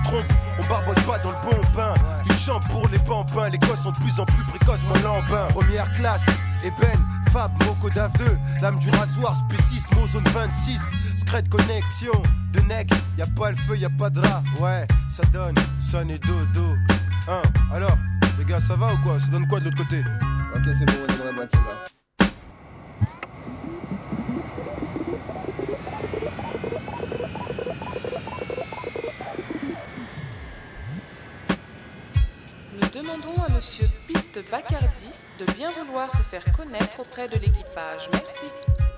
trompe, on barbote pas dans le bon bain. Du chant pour les bambins, les gosses sont de plus en plus précoces, mon lambin. Première classe, Eben, Fab, Moko Dav deux, lame du rasoir, spécisme, zone vingt-six, secret de connexion, de nec, y'a pas le feu, y'a pas de drap, ouais, ça donne, son et dodo. Hein, alors, les gars, ça va ou quoi? Ça donne quoi de l'autre côté? Ok, c'est bon, on est dans la boîte, celle-là. Nous demandons à monsieur Pete Bacardi de bien vouloir se faire connaître auprès de l'équipage. Merci.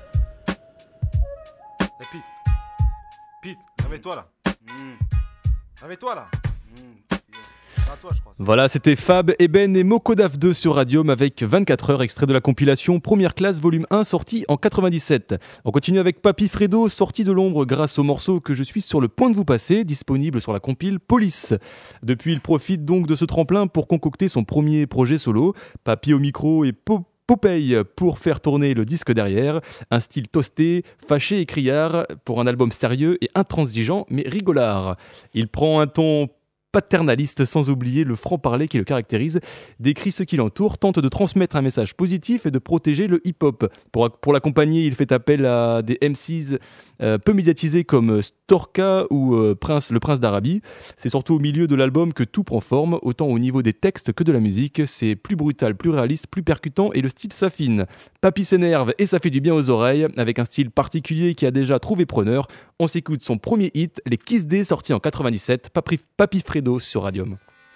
Eh Pete, Pete, réveille-toi là. Mmh. Réveille-toi là. Mmh. À toi, je crois. Voilà, c'était Fab, Eben et Mokodaf deux sur Radium avec vingt-quatre heures, extrait de la compilation Première Classe volume un sorti en quatre-vingt-dix-sept. On continue avec Papy Fredo, sorti de l'ombre grâce au morceau que je suis sur le point de vous passer, disponible sur la compile Police. Depuis, il profite donc de ce tremplin pour concocter son premier projet solo. Papy au micro et Pop Popeye pour faire tourner le disque derrière, un style toasté, fâché et criard pour un album sérieux et intransigeant mais rigolard. Il prend un ton paternaliste sans oublier le franc-parler qui le caractérise, décrit ce qui l'entoure, tente de transmettre un message positif et de protéger le hip-hop. Pour, pour l'accompagner, il fait appel à des M Cs euh, peu médiatisés comme Storka ou euh, Prince, le Prince d'Arabie. C'est surtout au milieu de l'album que tout prend forme, autant au niveau des textes que de la musique. C'est plus brutal, plus réaliste, plus percutant et le style s'affine. Papy s'énerve et ça fait du bien aux oreilles, avec un style particulier qui a déjà trouvé preneur. On s'écoute son premier hit, les Kiss Day, sorti en quatre-vingt-dix-sept, Papy, Papy Fredo sur Radium.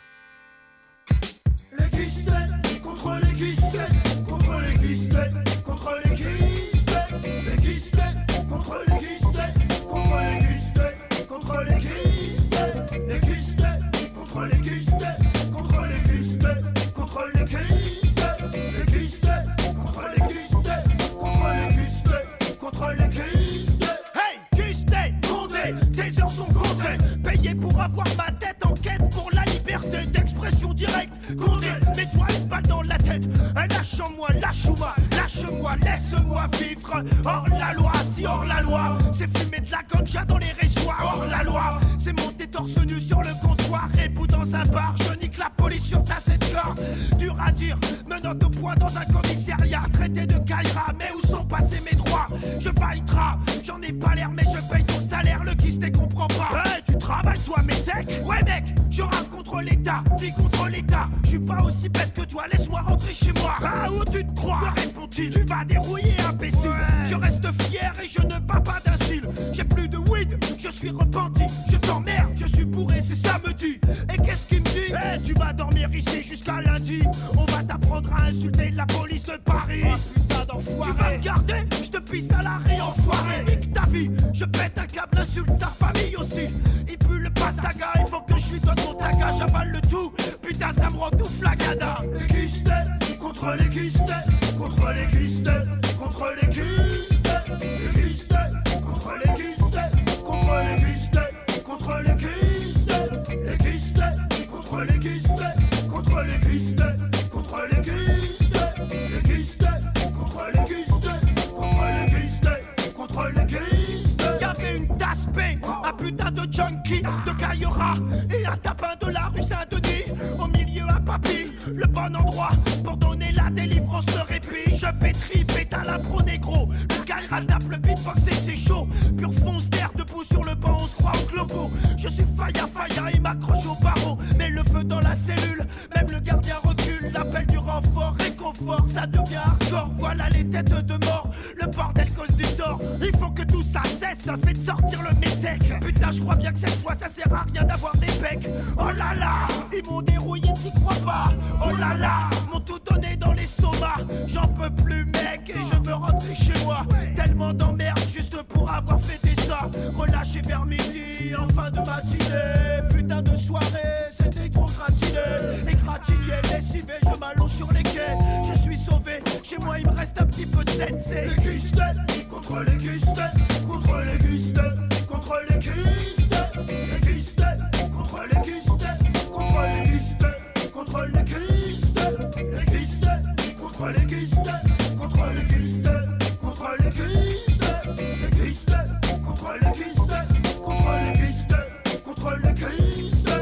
Les Kiss Day, contre les Kiss Day, contre les Kiss Day, contre les Kiss Day, les Kiss Day, contre les Kiss Day, contre les Kiss Day, contre les Kiss Day, les Kiss Day, contre les Kiss Day, contre les Kiss Day, contre les Kiss Day, les Kiss Day, contre les Kiss Day, contre les Kiss Day, contre les Kiss Day. Hey, Kiss Day, Condé, tes heures sont comptées, payé pour avoir ma tête en quête pour la liberté d'expression directe. Condé, mets-toi une balle dans la tête. Lâche-moi, lâche-moi, lâche-moi, laisse-moi vivre. Hors la loi, si hors la loi, c'est fumer de la ganja dans les réchoirs. Hors la loi, c'est monter torse nu sur le comptoir. Et bout dans un bar, je nique la police sur ta cette corps. Dur à dire, menotte au point dans un commissariat. Traité de Kaira, mais où sont passés mes droits? Je faillitra, j'en ai pas l'air, mais je paye ton salaire. Le Kiss Day comprend pas. Hey, tu travailles toi, mes techs? Ouais, mec, je rappe contre l'État, dis contre l'État. Je suis pas aussi bête que toi, laisse-moi rentrer chez moi. Ah, où tu te crois? Me répond-il, tu vas dérouiller, imbécile. Ouais. Je reste fier et je ne bats pas d'incile. J'ai plus de weed, je suis repenti. Je t'emmerde, je suis bourré, c'est samedi. Et qu'est-ce qu'il me dit? Hey, tu vas dormir ici jusqu'à lundi. On va t'apprendre à insulter la police de Paris. Oh, putain d'enfoiré. Tu vas me garder? Je te pisse à la rue, enfoiré. Nique ta vie, je pète un câble, insulte sa famille aussi. Il pue le pastaga, il faut que je lui donne mon taga. J'avale le tout, putain ça me rend tout flagada. Les Kiss Day, contre les Kiss Day, contre les Kiss Day, contre les Kiss Day, les Kiss Day, contre les Kiss Day, contre les Kiss Day, contre les Kiss Day, les Kiss Day, contre les Kiss Day, contre les Kiss Day, contre les Kiss Day, les Kiss Day, contre les Kiss Day, contre les Kiss Day, contre les Kiss Day. Y'avait une tasse P, un putain de junkie de Caillera et un tapin de la rue Saint-Denis. Au milieu un papy, le bon endroit pour donner la délivrance, le répit. Je pétris, pétale un pro négro. Le Kaira tape le beatbox et c'est chaud. Pur fonce d'air debout sur le banc, on se croit au globo. Je suis faya faya, il m'accroche au barreau. Mais le feu dans la cellule, même le gardien recule. L'appel du renfort, réconfort, ça devient hardcore. Voilà les têtes de mort, le bordel cause du tort. Il faut que tout ça cesse, faites sortir le métèque. Putain, je crois bien que cette fois ça sert à rien d'avoir des becs. Oh là là, ils m'ont dérouillé, t'y crois pas. Oh là là, m'ont tout donné dans l'estomac. J'en peux plus mec et je veux rentrer chez moi. Tellement d'emmerde juste pour avoir fêté ça. Relâché vers midi, en fin de matinée. Putain de soirée, c'était trop gratiné. Égratigné, lessivé, je m'allonge sur les quais. Je suis sauvé, chez moi il me reste un petit peu de sensei. Les Kiss Day, contre les Kiss Day, contre les Kiss Day, contre les Kiss Day, les Kiss Day, contre les Kiss Day, contre les Kiss Day, contre les Kiss Day, les Kiss Day, contre les Kiss Day, contre les Kiss Day, contre les Kiss Day, les Kiss Day, contre les Kiss Day, contre les Kiss Day, contre les Kiss Day.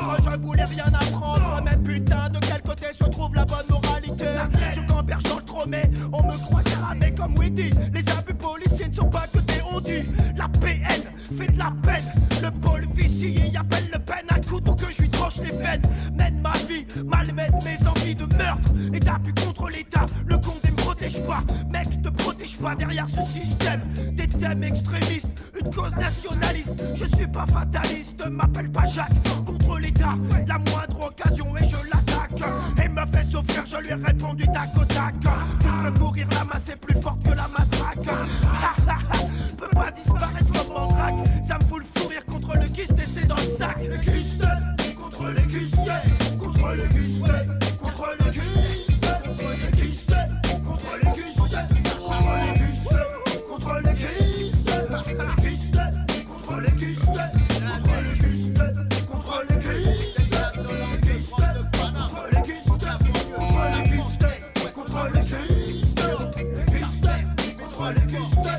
paroles, je voulais rien apprendre. Mais putain, de quel côté se trouve la bonne moralité? Je camberge dans le tromé, on me croit caramé comme Weedy. Les abus policiers ne sont pas que des ondus. La P N fait de la peine. Le pôle vicié y appelle le peine. Un couteau que je lui tranche les veines. Mène ma vie, malmène mes envies de meurtre et d'abus contre l'État. Le condé me protège pas, mec, te protège pas derrière ce système. Des thèmes extrémistes, une cause nationaliste. Je suis pas fataliste, m'appelle pas Jacques. Contre l'État, la moindre occasion et je l'attaque. Et me fait souffrir, je lui ai répondu tac au tac. Il peut courir, la masse est plus forte que la matraque. Peut pas disparaître comme Mandrake. Ça me fout le fou rire contre le guiste et c'est dans le sac. Le guiste, contre le guiste, contre le guiste, contre le guiste, contre le guiste, contre le guiste, contre le guiste, contre le guiste, contre le guiste, contre le guiste, contre le guiste, contre le guiste, contre le guiste, contre le guiste, contre le guiste, contre le guiste, contre le guiste.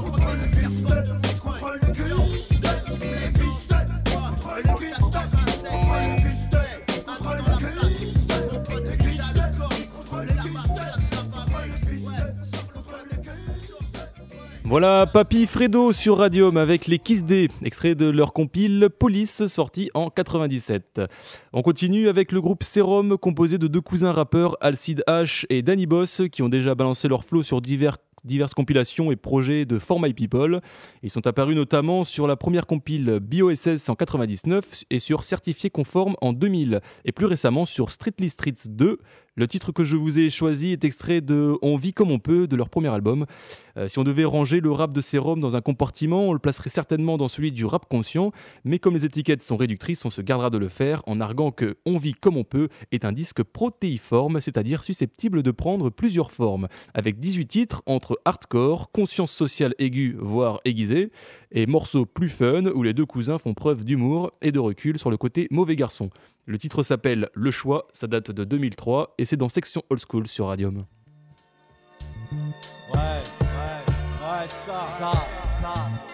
Voilà Papy Fredo sur Radium avec les Kiss D, extrait de leur compile Police sorti en quatre-vingt-dix-sept. On continue avec le groupe Serum composé de deux cousins rappeurs Alcide H et Danny Boss qui ont déjà balancé leur flow sur divers diverses compilations et projets de For My People. Ils sont apparus notamment sur la première compile B O S S en quatre-vingt-dix-neuf et sur Certifié Conforme en deux mille et plus récemment sur Strictly Streets deux. Le titre que je vous ai choisi est extrait de On vit comme on peut de leur premier album. Euh, si on devait ranger le rap de Serum dans un compartiment, on le placerait certainement dans celui du rap conscient, mais comme les étiquettes sont réductrices, on se gardera de le faire en arguant que On vit comme on peut est un disque protéiforme, c'est-à-dire susceptible de prendre plusieurs formes, avec dix-huit titres entre hardcore, conscience sociale aiguë voire aiguisée, et morceaux plus fun où les deux cousins font preuve d'humour et de recul sur le côté mauvais garçon. Le titre s'appelle Le Choix, ça date de deux mille trois et c'est dans Section Old School sur Radium. Ouais, ouais, ouais, ça, ça, ça.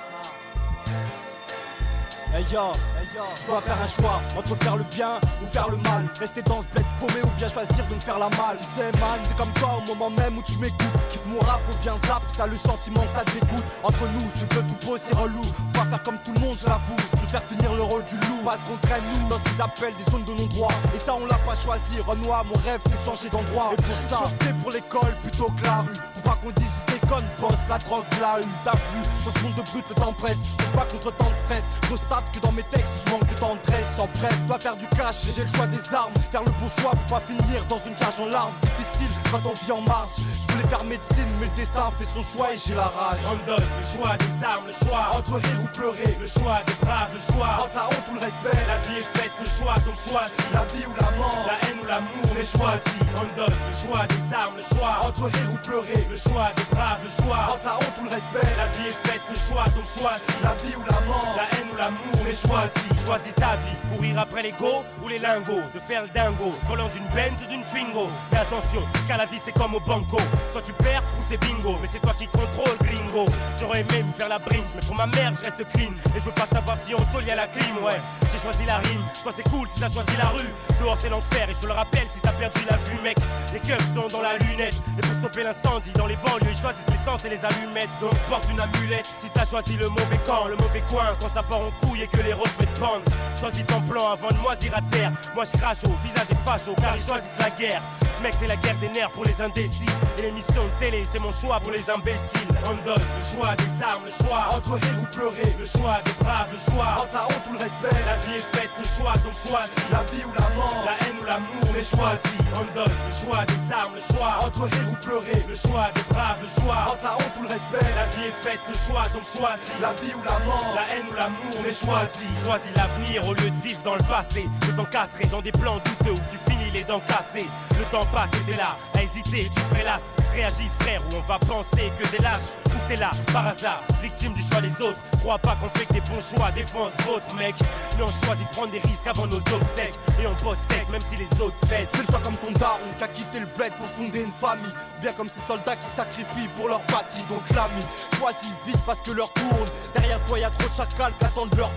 Hey yo, hey yo, je dois faire un choix entre faire le bien ou faire le mal. Rester dans ce bled paumé ou bien choisir de me faire la malle. Tu sais man, c'est comme toi au moment même où tu m'écoutes. Kiffe mon rap ou bien zap, t'as le sentiment que ça te dégoûte. Entre nous, ce que tout beau c'est relou. Pas faire comme tout le monde, je l'avoue. Je veux faire tenir le rôle du loup. Parce qu'on traîne nous dans ce qu'ils appellent des zones de non-droit. Et ça on l'a pas choisi, Renoir, mon rêve c'est changer d'endroit. Et pour ça, j'optais pour l'école plutôt que la rue. Pour pas qu'on dise déconne, boss, la drogue, la hue. T'as vu, sur ce monde de brut, le temps presse. Je pas contre tant de stress. Constate que dans mes textes, je manque de tendresse. Sans bref, dois faire du cash, j'ai le choix des armes. Faire le bon choix pour pas finir dans une cage en larmes. Difficile quand on vit en marche. Je voulais faire médecine, mais le destin fait son choix et j'ai la rage. On donne le choix des armes, le choix entre rire ou pleurer. Le choix des braves, le choix entre la honte ou le respect. La vie est faite de choix, donc choisis. La vie ou la mort, la haine ou l'amour, mais choisis. On donne le choix des armes, le choix entre rire ou pleurer. Le choix des braves, le choix entre la honte ou le respect. La vie est faite de choix, donc choisis. La vie ou la mort, la haine ou l'amour, mais choisis. Choisis ta vie, courir après les go ou les lingots, de faire le dingo, volant d'une Benz ou d'une Twingo. Mais attention, car la vie c'est comme au banco, soit tu perds ou c'est bingo, mais c'est toi qui contrôle gringo. J'aurais aimé me faire la brinks, mais pour ma mère je reste clean. Et je veux pas savoir si on tôle y a la clim, ouais. J'ai choisi la rime, toi c'est cool si t'as choisi la rue. Dehors c'est l'enfer et je te le rappelle si t'as perdu la vue mec. Les keufs tombent dans la lunette, et pour stopper l'incendie dans les banlieues ils choisissent l'essence et les allumettes. Donc porte une amulette si t'as choisi le mauvais camp, le mauvais coin. Quand ça part en couille et que les roses te pendent. Choisis ton plan avant de moisir à terre. Moi je crache au visage et facho car ils choisissent la guerre. Mec c'est la guerre des nerfs pour les indécis. Et l'émission de télé c'est mon choix pour les imbéciles. On donne le choix des armes, le choix entre rire ou pleurer. Le choix des braves, le choix entre la honte ou le respect. La vie est faite de choix donc choisis. La vie ou la mort, la haine ou l'amour, mais choisis. On donne le choix des armes, le choix entre rire ou pleurer. Le choix des braves, le choix entre la honte ou le respect. La vie est faite de choix donc choisis. La vie ou la mort, la haine ou l'amour, mais choisis. Choisis l'avenir au lieu de vivre dans le passé. Le temps casserait dans des plans douteux où tu finis les dents cassées. Le temps passe et t'es là, à hésiter, tu prélasses. Réagis frère ou on va penser que des lâches. Ou t'es là, par hasard, victime du choix des autres. Crois pas qu'on fait que des bons choix, défense votre mec. Mais on choisit de prendre des risques avant nos obsèques. Et on bosse sec même si les autres cèdent. Fais le choix comme ton daron qui a quitté le bled pour fonder une famille. Bien comme ces soldats qui sacrifient pour leur patrie. Donc l'ami, choisis vite parce que l'heure tourne. Derrière toi y'a trop de chacals qui attendent leur tour.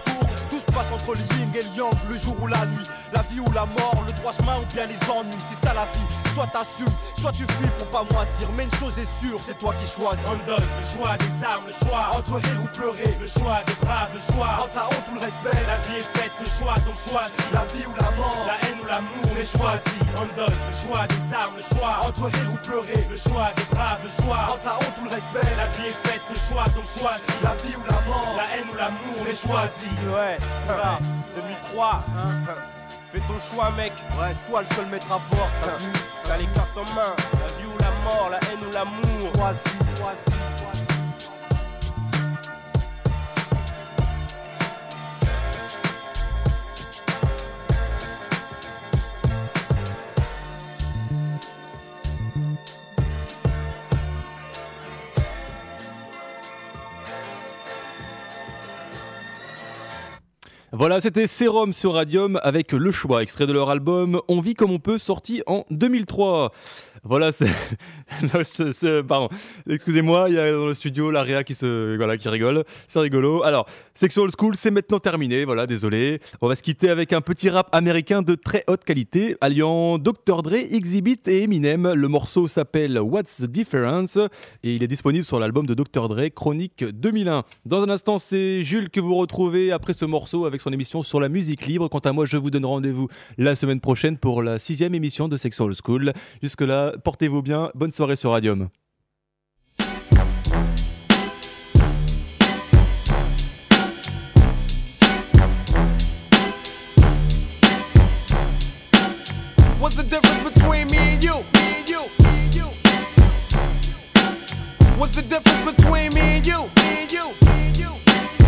Tout se passe entre le yin et le yang, le jour ou la nuit. La vie ou la mort, le droit chemin ou bien les ennuis. C'est ça la vie, soit t'assumes, soit tu fuis pour pas moisir. Mais une chose est sûre, c'est toi qui choisis. On donne le choix des armes, le choix entre rire ou pleurer, le choix des braves, le choix entre la honte ou le respect. La vie est faite de choix, donc choisis la vie ou la mort, la haine ou l'amour est choisi. On donne le choix des armes, le choix entre rire ou pleurer, le choix des braves, le choix entre la honte ou le respect. La vie est faite de choix, donc choisis la vie ou la mort, la haine ou l'amour est choisi. Ouais, ça, deux mille trois, hein. Fais ton choix, mec. Ouais, c'est toi le seul maître à bord. T'as vu? T'as les cartes en main. La vie ou la mort, la haine ou l'amour. Choisis, choisis. Voilà, c'était Serum sur Radium avec Le Choix, extrait de leur album On vit comme on peut, sorti en deux mille trois. Voilà, c'est... c'est, c'est... Pardon, excusez-moi, il y a dans le studio la Réa qui, se... voilà, qui rigole, c'est rigolo. Alors, Section Old School, c'est maintenant terminé, voilà, désolé. On va se quitter avec un petit rap américain de très haute qualité, alliant docteur Dre, Exhibit et Eminem. Le morceau s'appelle What's the Difference et il est disponible sur l'album de docteur Dre, Chronique deux mille un. Dans un instant, c'est Jules que vous retrouvez après ce morceau avec son émission sur la musique libre. Quant à moi, je vous donne rendez-vous la semaine prochaine pour la sixième émission de Section Old School. Jusque-là, portez-vous bien, bonne soirée sur Radium. What's the difference between me and you? Me and you, me and you. What's the difference between me and you? Me and you, me and you.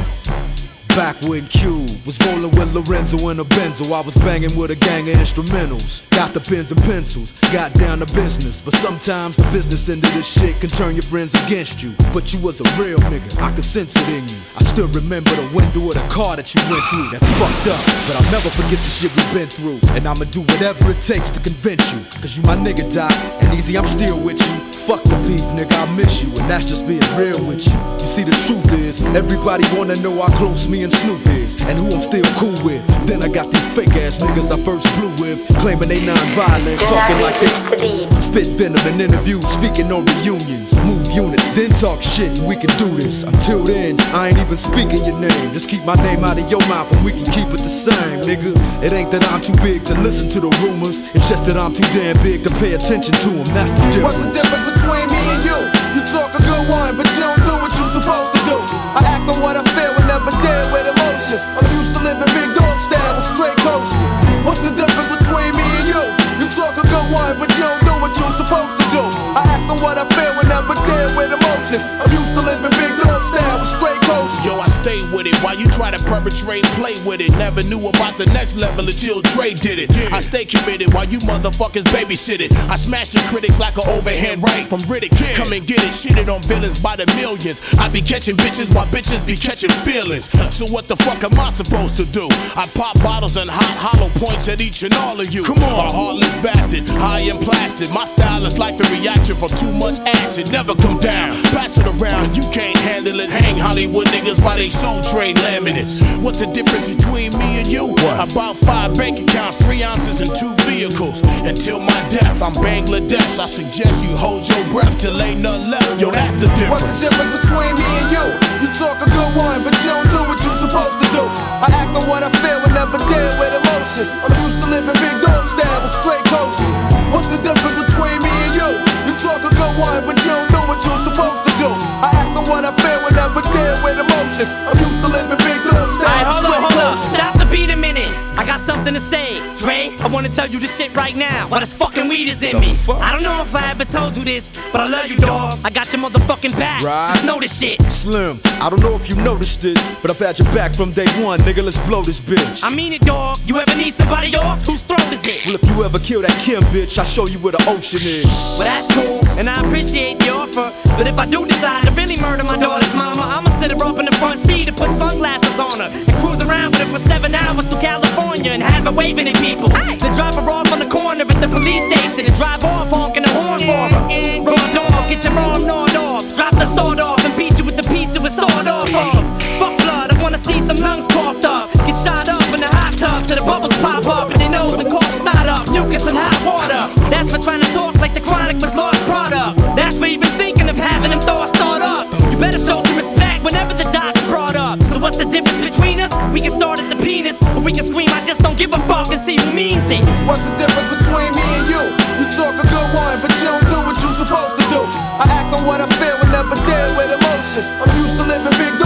Back when Q was rolling with Lorenzo in a Benzo, I was banging with a gang of instrumentals. Got the pens and pencils, got down to business. But sometimes the business end of this shit can turn your friends against you. But you was a real nigga, I could sense it in you. I still remember the window of the car that you went through. That's fucked up, but I'll never forget the shit we've been through. And I'ma do whatever it takes to convince you. Cause you my nigga, Doc, and easy, I'm still with you. Fuck the beef, nigga, I miss you, and that's just being real with you. You see, the truth is, everybody wanna know how close me and Snoop is, and who I'm still cool with. Then I got these fake ass niggas I first blew with, claiming they non-violent, talking like they spit venom in interviews, speaking on reunions. Move units, then talk shit, and we can do this. Until then, I ain't even speaking your name. Just keep my name out of your mouth, and we can keep it the same, nigga. It ain't that I'm too big to listen to the rumors, it's just that I'm too damn big to pay attention to them. That's the difference. What's the difference between me and you? You talk a good one, but you don't do what you're supposed to do. I act on what I feel and never deal with emotions. I'm used to living big dog style with straight coasting. What's the difference between me and you? You talk a good one, but you don't do what you're supposed to do. I act on what I feel and never deal with emotions. I'm used to living big dog style with straight coasting. Yo, I stay with it while you try to perpetrate, play with it. Never knew about the next level until Dre did it. I stay committed while you motherfuckers babysit it. I smash the critics like an overhand right from Riddick. Come and get it, shitted on villains by the millions. I be catching bitches while bitches be catching feelings. So what the fuck am I supposed to do? I pop bottles and hot hollow points at each and all of you. Come on, a heartless bastard, high and plastic. My style is like the reaction from too much acid. Never come down, pass it around, you can't handle it. Hang Hollywood niggas by they soul trade laminates. What's the difference between me and you? What? About five bank accounts, three ounces and two vehicles. Until my death, I'm Bangladesh. I suggest you hold your breath till ain't nothing left. Yo, that's the difference. What's the difference between me and you? You talk a good one, but you don't do what you're supposed to do. I act on what I feel and never deal with emotions. I'm used to living big dog style with straight coasting. What's the difference between me and you? You talk a good one, but you don't do what you're supposed to do. I act on what I feel and never deal with emotions. I'm used to living big dog style. Alright, hold up, hold up. Stop the beat a minute. I got something to say. Dre, I wanna tell you this shit right now. While this fucking weed is in me. I don't know if I ever told you this, but I love you, dog. I got your motherfucking back. Right. Just know this shit. Slim, I don't know if you noticed it, but I've had your back from day one, nigga. Let's blow this bitch. I mean it, dog. You ever need somebody off? Whose throat is it? Well, if you ever kill that Kim bitch, I'll show you where the ocean is. Well, that's cool, and I appreciate the offer. But if I do decide to really murder my daughter's mama, I'ma sit her up in the front seat and put sunglasses on her and cruise around with her for seven hours to California and have her waving at people. Then drop her off on the corner at the police station and drive off honking the horn for her. Raw dog, get your arm gnawed off. Drop the sword off and beat you with the piece of a sword off of. Fuck blood, I wanna see some lungs coughed up. Get the bubbles pop up and their nose and cough snot up, mucus and hot water. That's for trying to talk like the chronic was lost product. That's for even thinking of having them thoughts thought up. You better show some respect whenever the doc's brought up. So what's the difference between us? We can start at the penis, or we can scream I just don't give a fuck and see who means it. What's the difference between me and you? You talk a good one, but you don't do what you supposed to do. I act on what I feel and never deal with emotions. I'm used to living big